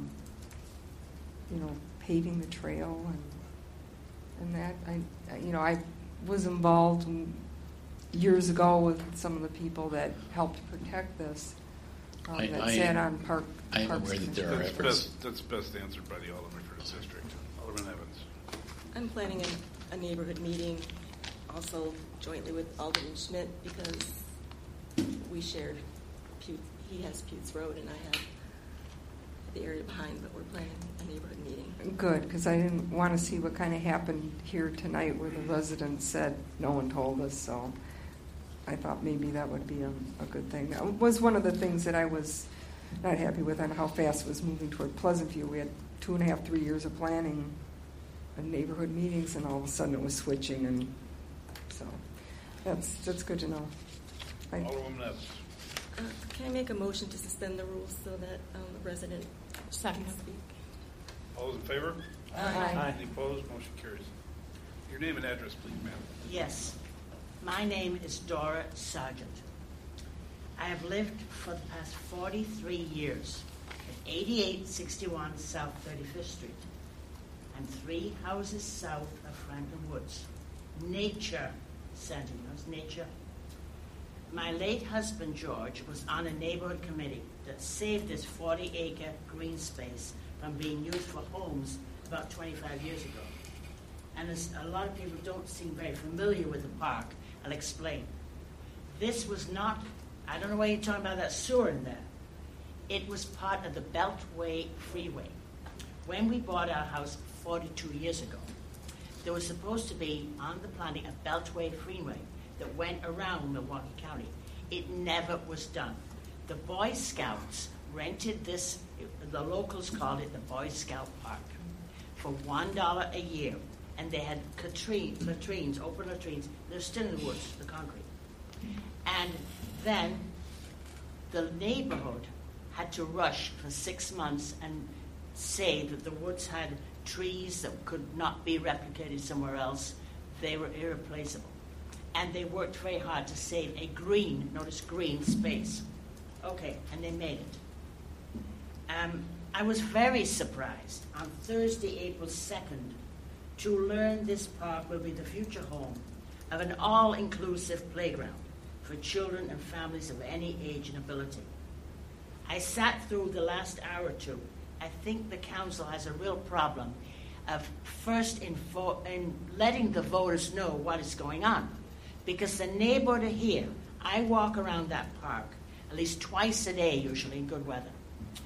paving the trail and that? I was involved years ago with some of the people that helped protect this. That sat on Parks. I am aware that there are efforts. That's best answered by the Alderman for the district. Alderman Evans. I'm planning a neighborhood meeting, also jointly with Alderman Schmidt, because we share he has Putes Road and I have the area behind, but we're planning a neighborhood meeting. Good, because I didn't want to see what kind of happened here tonight where the residents said no one told us, so I thought maybe that would be a good thing. That was one of the things that I was not happy with on how fast it was moving toward Pleasant View. We had 2.5, 3 years of planning and neighborhood meetings, and all of a sudden it was switching, and so. That's good to know. Alderwoman Evans. Can I make a motion to suspend the rules so that the resident Second. can speak? All those in favor? Aye. Any opposed? Motion carries. Your name and address, please, ma'am. Yes. My name is Dora Sargent. I have lived for the past 43 years at 8861 South 35th Street. I'm 3 houses south of Franklin Woods. Nature Center, it's nature. My late husband, George, was on a neighborhood committee that saved this 40-acre green space from being used for homes about 25 years ago. And as a lot of people don't seem very familiar with the park, I'll explain. This was not, I don't know why you're talking about that sewer in there. It was part of the Beltway Freeway. When we bought our house 42 years ago, there was supposed to be on the planning a Beltway Freeway that went around Milwaukee County. It never was done. The Boy Scouts rented this, the locals called it the Boy Scout Park, for $1 a year. And they had latrines, open latrines. They're still in the woods, the concrete. And then the neighborhood had to rush for 6 months and say that the woods had trees that could not be replicated somewhere else. They were irreplaceable. And they worked very hard to save a green, notice green space. Okay, and they made it. I was very surprised on Thursday, April 2nd, to learn this park will be the future home of an all-inclusive playground for children and families of any age and ability. I sat through the last hour or two. I think the council has a real problem of first in letting the voters know what is going on. Because the neighborhood here, I walk around that park at least twice a day, usually in good weather.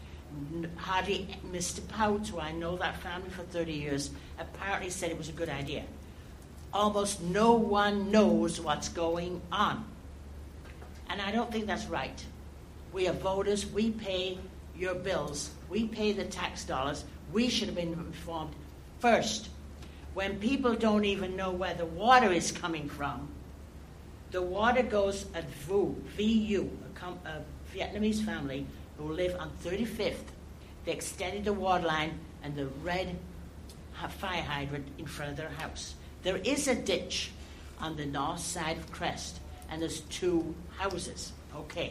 Hardly Mr. Pouts, who I know that family for 30 years, apparently said it was a good idea. Almost no one knows what's going on. And I don't think that's right. We are voters. We pay your bills. We pay the tax dollars. We should have been informed first. When people don't even know where the water is coming from, the water goes at VU, a Vietnamese family who live on 35th. They extended the water line and the red fire hydrant in front of their house. There is a ditch on the north side of Crest, and there's 2 houses. Okay.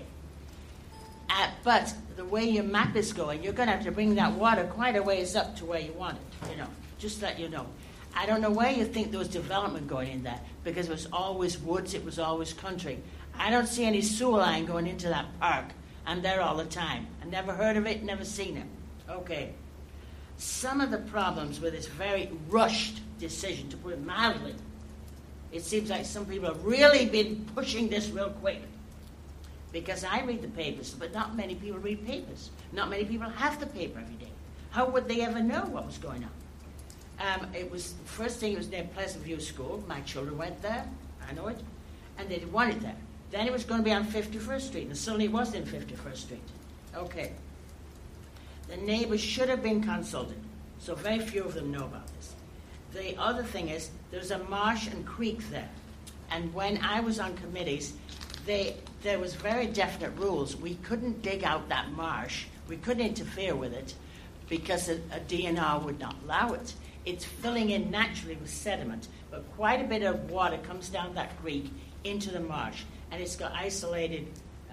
But the way your map is going, you're going to have to bring that water quite a ways up to where you want it, just let you know. I don't know where you think there was development going in that, because it was always woods, it was always country. I don't see any sewer line going into that park. I'm there all the time. I never heard of it, never seen it. Okay. Some of the problems with this very rushed decision, to put it mildly, it seems like some people have really been pushing this real quick. Because I read the papers, but not many people read papers. Not many people have the paper every day. How would they ever know what was going on? It was, first thing, it was near Pleasant View School. My children went there. I know it. And they didn't want it there. Then it was going to be on 51st Street, and suddenly it was in 51st Street. Okay. The neighbors should have been consulted, so very few of them know about this. The other thing is, there's a marsh and creek there. And when I was on committees, there was very definite rules. We couldn't dig out that marsh. We couldn't interfere with it because a DNR would not allow it. It's filling in naturally with sediment, but quite a bit of water comes down that creek into the marsh, and it's got isolated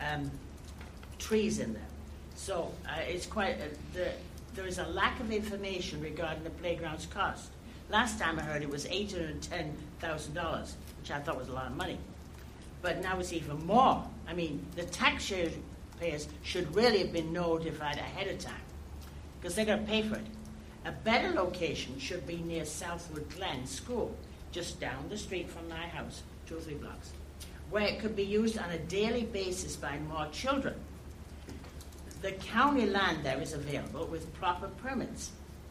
trees in there. So it's quite, there is a lack of information regarding the playground's cost. Last time I heard it was $810,000, which I thought was a lot of money. But now it's even more. I mean, the taxpayers should really have been notified ahead of time, because they're going to pay for it. A better location should be near Southwood Glen School, just down the street from my house, 2 or 3 blocks, where it could be used on a daily basis by more children. The county land there is available with proper permits.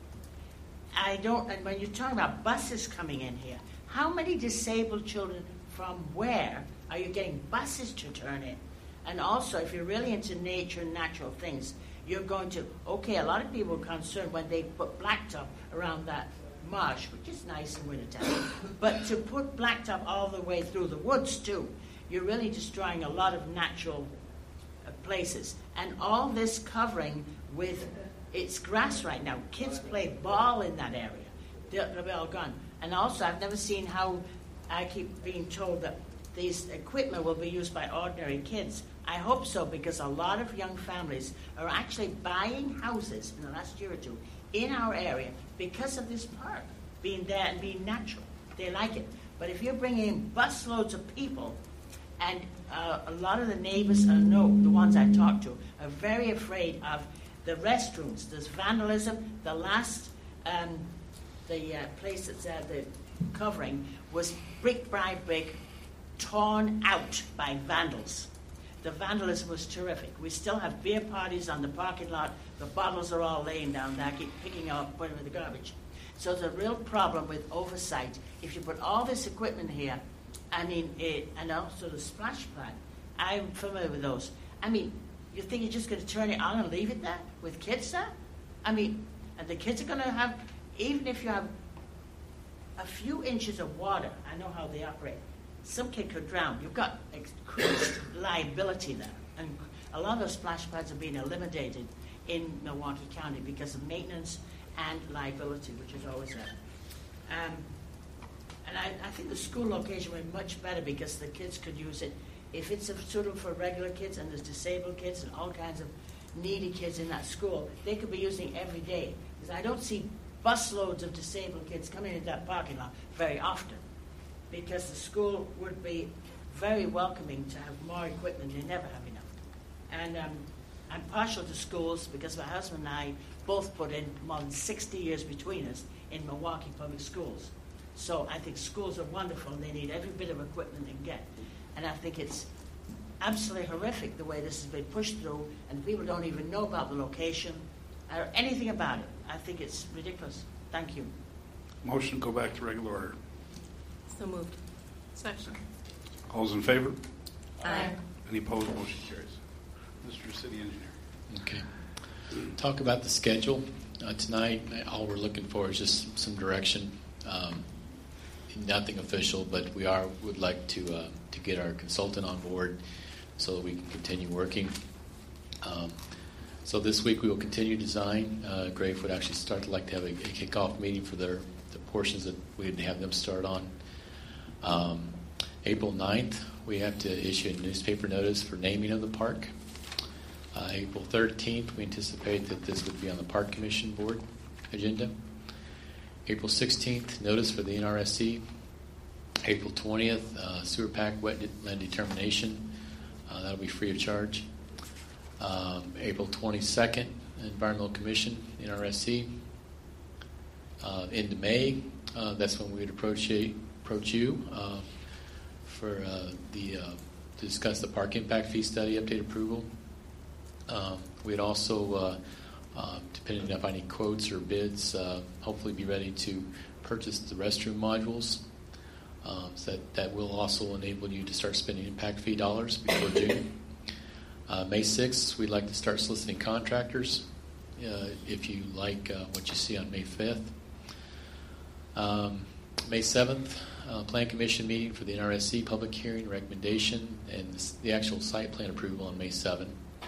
And when you're talking about buses coming in here, how many disabled children from where are you getting buses to turn in? And also, if you're really into nature and natural things, you're going to, a lot of people are concerned when they put blacktop around that marsh, which is nice in wintertime. But to put blacktop all the way through the woods too, you're really destroying a lot of natural places. And all this covering with, it's grass right now. Kids play ball in that area. They'll be all gone. And also, I've never seen how, I keep being told that these equipment will be used by ordinary kids. I hope so, because a lot of young families are actually buying houses in the last year or two in our area because of this park being there and being natural. They like it. But if you're bringing in busloads of people, and a lot of the neighbors, I know the ones I talked to, are very afraid of the restrooms. There's vandalism. The last, the place that's the covering was brick by brick, torn out by vandals. The vandalism was terrific. We still have beer parties on the parking lot. The bottles are all laying down there. I keep picking up, putting them in the garbage. So there's a real problem with oversight. If you put all this equipment here, I mean, and also the splash pad, I'm familiar with those. I mean, you think you're just going to turn it on and leave it there with kids there? I mean, and the kids are going to have, even if you have a few inches of water, I know how they operate, some kid could drown. You've got increased liability there. And a lot of those splash pads are being eliminated in Milwaukee County because of maintenance and liability, which is always there. And I think the school location would be much better because the kids could use it. If it's suitable for regular kids and there's disabled kids and all kinds of needy kids in that school, they could be using it every day. Because I don't see busloads of disabled kids coming into that parking lot very often, because the school would be very welcoming to have more equipment. They never have enough. And I'm partial to schools because my husband and I both put in more than 60 years between us in Milwaukee public schools. So I think schools are wonderful, and they need every bit of equipment they can get. And I think it's absolutely horrific the way this has been pushed through, and people don't even know about the location or anything about it. I think it's ridiculous. Thank you. Motion to go back to regular order. So moved. Section. All those in favor? Aye. Any opposed? Motion carries. Mr. City Engineer. Okay. Talk about the schedule tonight. All we're looking for is just some direction. Nothing official, but we would like to get our consultant on board so that we can continue working. So this week we will continue design. Grave would actually like to have a kickoff meeting for the portions that we didn't have them start on. April 9th, we have to issue a newspaper notice for naming of the park. April 13th, we anticipate that this would be on the Park Commission Board agenda. April 16th, notice for the NRSC. April 20th, sewer pack wetland determination. That'll be free of charge. April 22nd, Environmental Commission, NRSC. Into May, that's when we would approach you for to discuss the park impact fee study update approval. We'd also, depending on any quotes or bids, hopefully be ready to purchase the restroom modules. So that will also enable you to start spending impact fee dollars before June. May 6th, we'd like to start soliciting contractors if you like what you see on May 5th. May 7th, Plan Commission meeting for the NRSC, public hearing, recommendation, and the actual site plan approval on May 7th.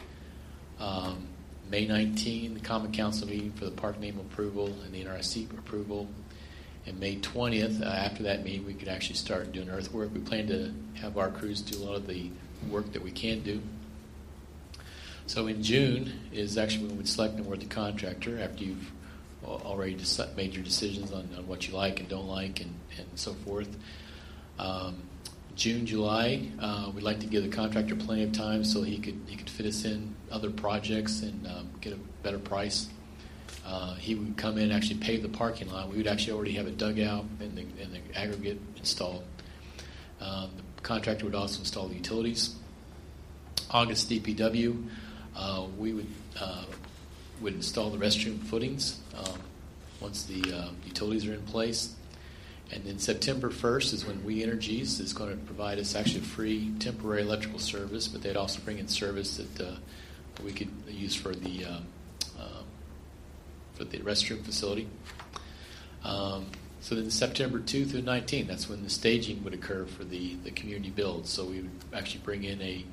May 19, the Common Council meeting for the park name approval and the NRSC approval. And May 20th, after that meeting, we could actually start doing earthwork. We plan to have our crews do a lot of the work that we can do. So in June is actually when we'd select and award the contractor after you've already made your decisions on what you like and don't like and so forth. June, July, we'd like to give the contractor plenty of time so he could fit us in other projects and get a better price. He would come in and actually pave the parking lot. We would actually already have a dugout and the aggregate installed. The contractor would also install the utilities. August DPW, we would install the restroom footings once the utilities are in place. And then September 1st is when We Energies is going to provide us actually free temporary electrical service, but they'd also bring in service that we could use for the restroom facility. So then September 2 through 19, that's when the staging would occur for the community build. So we would actually bring in a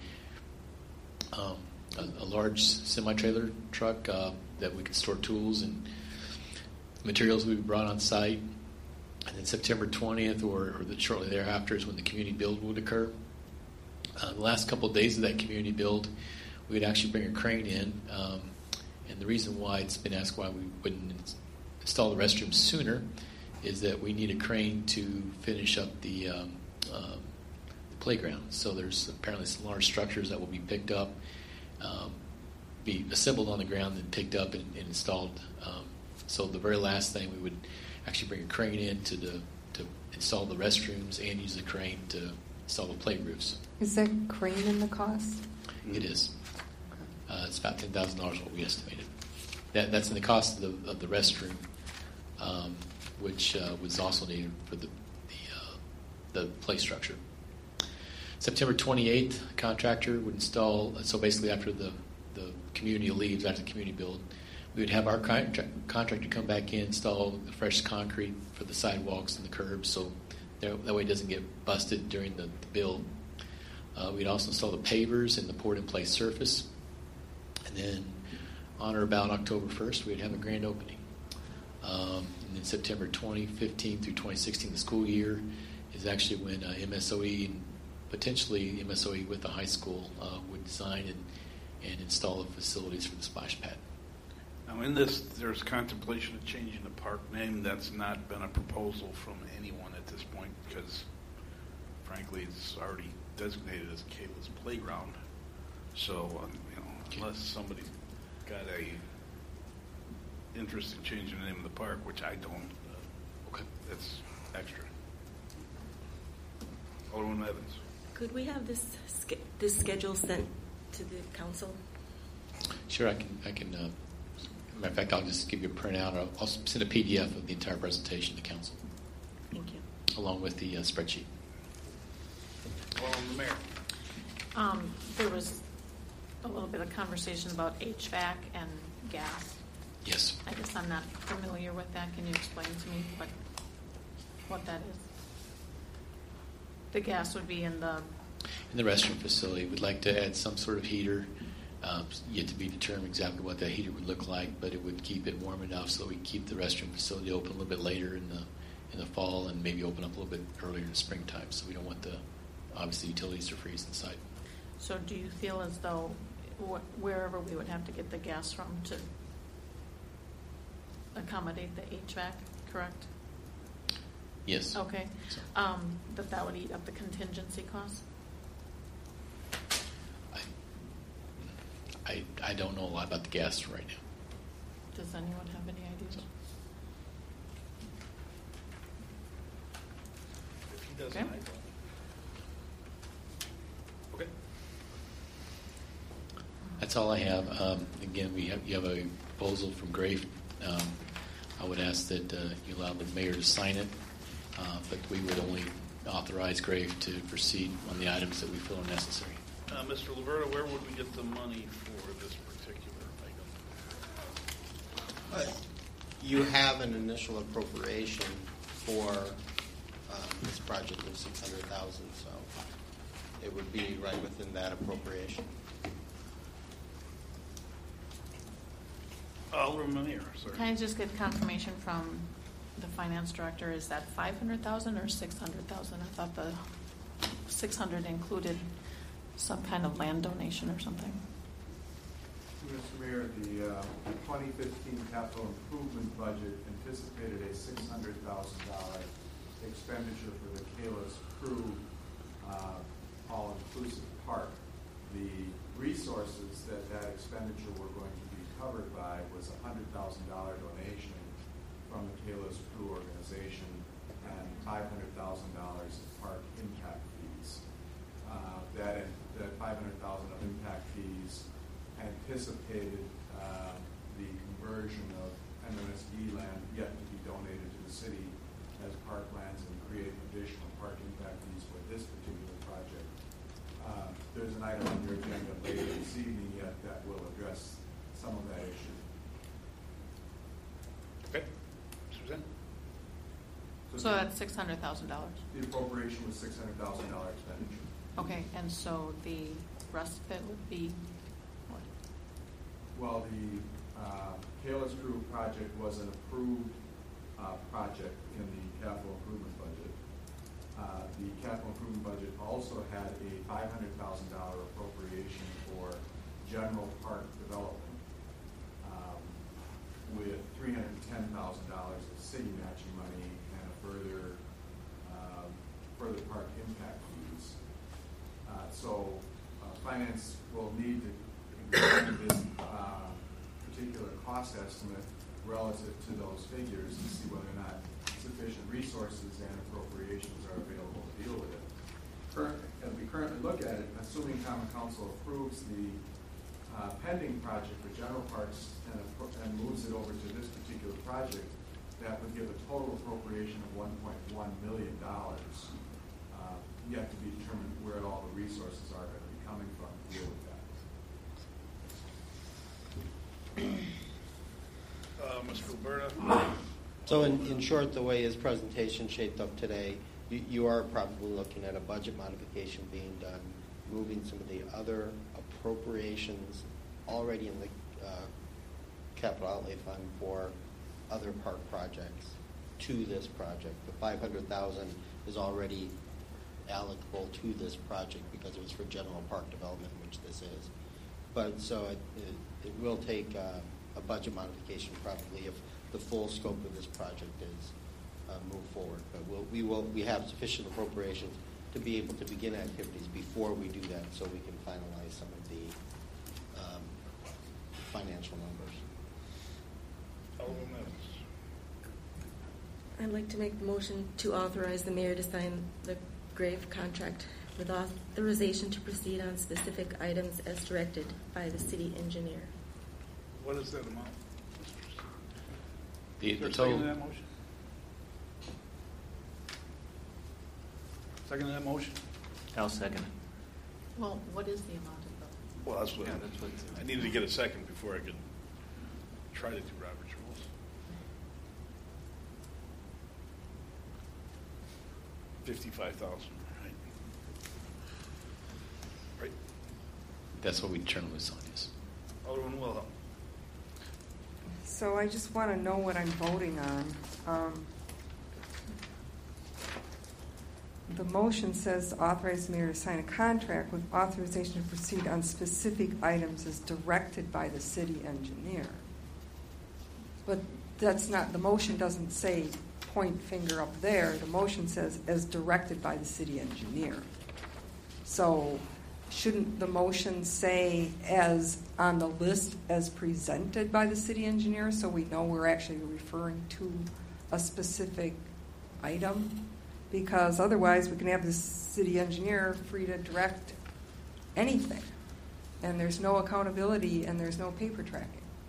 large semi-trailer truck that we could store tools and materials we brought on site. And then September 20th or shortly thereafter is when the community build would occur. The last couple of days of that community build, we would actually bring a crane in. And the reason why it's been asked why we wouldn't install the restrooms sooner is that we need a crane to finish up the playground. So there's apparently some large structures that will be picked up, be assembled on the ground and picked up and installed. So the very last thing, we would actually bring a crane in to install the restrooms and use the crane to install the play roofs. Is that crane in the cost? It is. It's about $10,000 what we estimated. That's in the cost of the restroom, which was also needed for the play structure. September 28th, contractor would install. So basically, after the community leaves, after the community build, we would have our contractor come back in, install the fresh concrete for the sidewalks and the curbs, so that way it doesn't get busted during the build. We'd also install the pavers and the poured-in-place surface. And then on or about October 1st, we'd have a grand opening. And then September 2015 through 2016, the school year, is actually when MSOE and potentially MSOE with the high school would design and install the facilities for the splash pad. Now, in this, there's contemplation of changing the park name. That's not been a proposal from anyone at this point because, frankly, it's already designated as Kayla's Playground. So, unless somebody's got a interest in changing the name of the park, which I don't, okay, that's extra. Alderman Evans. Could we have this schedule sent to the council? Sure, I can. Matter of fact, I'll just give you a printout. I'll send a PDF of the entire presentation to council. Thank you. Along with the spreadsheet. Alderman Mayor. There was a little bit of conversation about HVAC and gas. Yes. I guess I'm not familiar with that. Can you explain to me what that is? The gas would be in the restroom facility. We'd like to add some sort of heater. Yet to be determined exactly what that heater would look like, but it would keep it warm enough so we keep the restroom facility open a little bit later in the fall and maybe open up a little bit earlier in the springtime. So we don't want obviously utilities to freeze inside. So do you feel as though wherever we would have to get the gas from to accommodate the HVAC, correct? Yes. Okay. So, that would eat up the contingency costs? I don't know a lot about the gas right now. Does anyone have any ideas? If he doesn't, Okay. I don't. Okay. That's all I have. Again, you have a proposal from Grafe. I would ask that you allow the mayor to sign it, but we would only authorize Grafe to proceed on the items that we feel are necessary. Mr. Laverta, where would we get the money for this particular item? You have an initial appropriation for this project of $600,000, so it would be right within that appropriation. Alderman Mayor, sorry. Can I just get confirmation from the finance director? Is that 500,000 or 600,000? I thought the 600 included some kind of land donation or something. Mr. Mayor, the 2015 capital improvement budget anticipated a $600,000 expenditure for the Kayla's Crew all-inclusive park. The resources that expenditure were going to be covered by was a $100,000 donation from the Kayla's Crew organization and $500,000 of park impact fees. That $500,000 of impact fees anticipated the conversion of MMSD land yet to be donated to the city as parklands and create additional park impact fees for this particular project. There's an item on your agenda later this evening yet that will address some of that issue. Okay. Suzanne? So that's $600,000. The appropriation was $600,000 expenditure. Okay, and so the rest of it would be what? Well, the Kayla's Crew project was an approved project in the capital improvement budget. The capital improvement budget also had a $500,000 appropriation for general park development, with $310,000 of city matching money and a further park impact fees. So finance will need to examine this particular cost estimate relative to those figures to see whether or not sufficient resources and appropriations are available to deal with it. As we currently look at it, assuming Common Council approves the pending project for general parks and moves it over to this particular project, that would give a total appropriation of $1.1 million. Yet to be determined where all the resources are going to be coming from to deal with that. Mr. Alberta? So in short, the way his presentation shaped up today, you are probably looking at a budget modification being done, moving some of the other appropriations already in the capital outlay fund for other park projects to this project. The $500,000 is already allocable to this project because it was for general park development, which this is. But so it will take a budget modification probably if the full scope of this project is moved forward. But we have sufficient appropriations to be able to begin activities before we do that, so we can finalize some of the financial numbers. Alderman Evans. I'd like to make the motion to authorize the mayor to sign the Grave contract with authorization to proceed on specific items as directed by the city engineer. What is that amount? The Is there a total, second to that motion? Second to that motion? I'll second it. Well, what is the amount of the? Well, that's what, Yeah, that's what I needed to get a second before I could try to do Robert's rules. $55,000, right? Right. that's what we determined was on this. Alderman Wilhelm. So I just want to know what I'm voting on. The motion says authorize the mayor to sign a contract with authorization to proceed on specific items as directed by the city engineer. But that's not, the motion doesn't say point finger up there. The motion says as directed by the city engineer. So shouldn't the motion say as on the list as presented by the city engineer so we know we're actually referring to a specific item? Because otherwise we can have the city engineer free to direct anything. And there's no accountability and there's no paper tracking.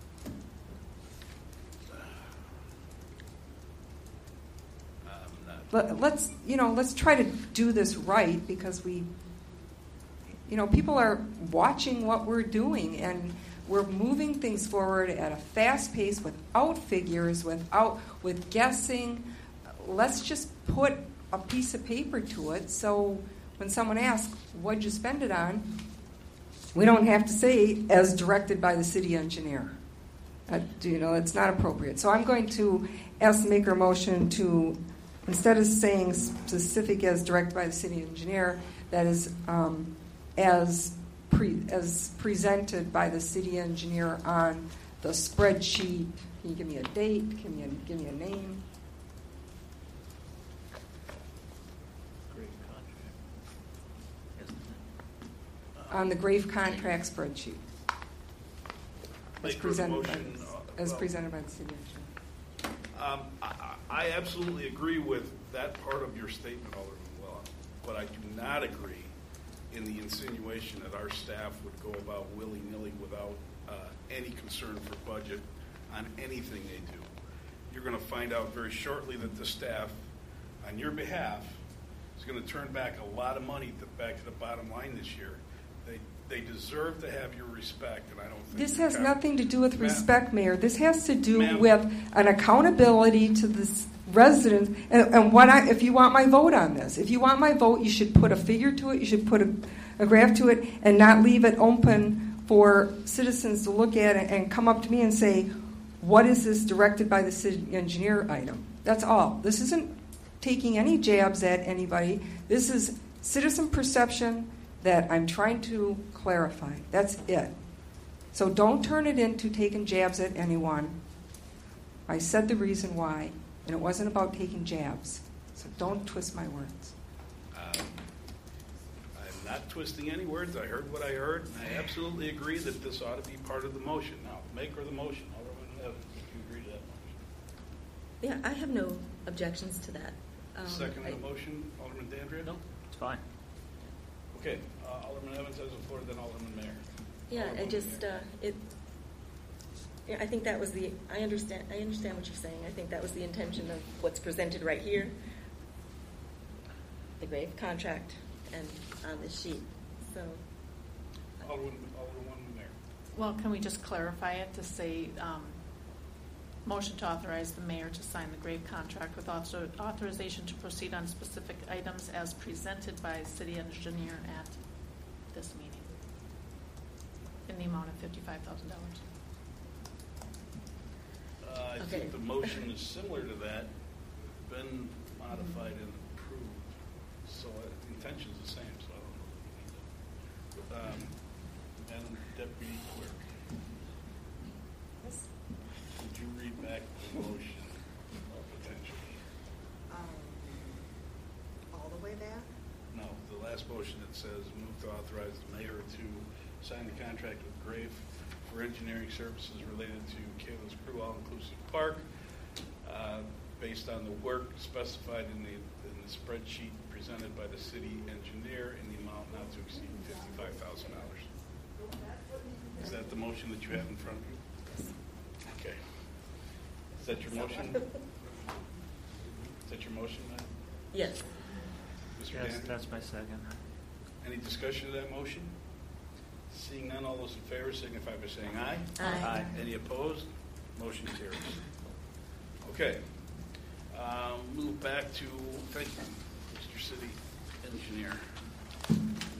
Let's try to do this right because people are watching what we're doing and we're moving things forward at a fast pace without figures, with guessing. Let's just put a piece of paper to it so when someone asks, what'd you spend it on? We don't have to say as directed by the city engineer. It's not appropriate. So I'm going to ask the maker a motion to, instead of saying specific as directed by the city engineer, that is as presented by the city engineer on the spreadsheet. Can you give me a date? Can you give me a name? Great contract, isn't it? On the Grave contract spreadsheet. As Maker of the motion, presented by the city engineer. I absolutely agree with that part of your statement, Alderman Wilhelm, but I do not agree in the insinuation that our staff would go about willy-nilly without any concern for budget on anything they do. You're going to find out very shortly that the staff, on your behalf, is going to turn back a lot of money back to the bottom line this year. They deserve to have your respect, and I don't think This you're has nothing to do with Ma'am. respect, Mayor. This has to do Ma'am. with an accountability to the residents. And if you want my vote on this, if you want my vote, you should put a figure to it. You should put a graph to it, and not leave it open for citizens to look at it and come up to me and say, "What is this directed by the city engineer item?" That's all. This isn't taking any jabs at anybody. This is citizen perception that I'm trying to clarify. That's it. So don't turn it into taking jabs at anyone. I said the reason why, and it wasn't about taking jabs. So don't twist my words. I'm not twisting any words. I heard what I heard, and I absolutely agree that this ought to be part of the motion. Now, maker of the motion, Alderman Evans, if you agree to that motion. Yeah, I have no objections to that. Second the motion, Alderman Dandria? No, it's fine. Okay, Alderman Evans has the floor, then Alderman Mayor. Yeah, I just yeah, I think that was I understand what you're saying. I think that was the intention of what's presented right here, the Grave contract, and on this sheet. So, Alderman Mayor. Well, can we just clarify it to say, motion to authorize the mayor to sign the Grave contract with authorization to proceed on specific items as presented by city engineer at this meeting in the amount of $55,000. I think the motion is similar to that, been modified and approved. So the intention is the same, so I don't know. Madam Deputy Clerk, could you read back the motion potentially? All the way back? No, the last motion that says move to authorize the mayor to sign the contract with Grave for engineering services related to Kayla's Crew All-Inclusive Park, based on the work specified in the spreadsheet presented by the city engineer in the amount not to exceed $55,000. Is that the motion that you have in front of you? Okay. Is that your motion? Is that your motion, Matt? yes. Mr. Yes, Danner? that's my second. Any discussion of that motion? Seeing none, all those in favor signify by saying aye. Aye. Any opposed? Motion carries. Okay. Move back to, thank you, Mr. City Engineer.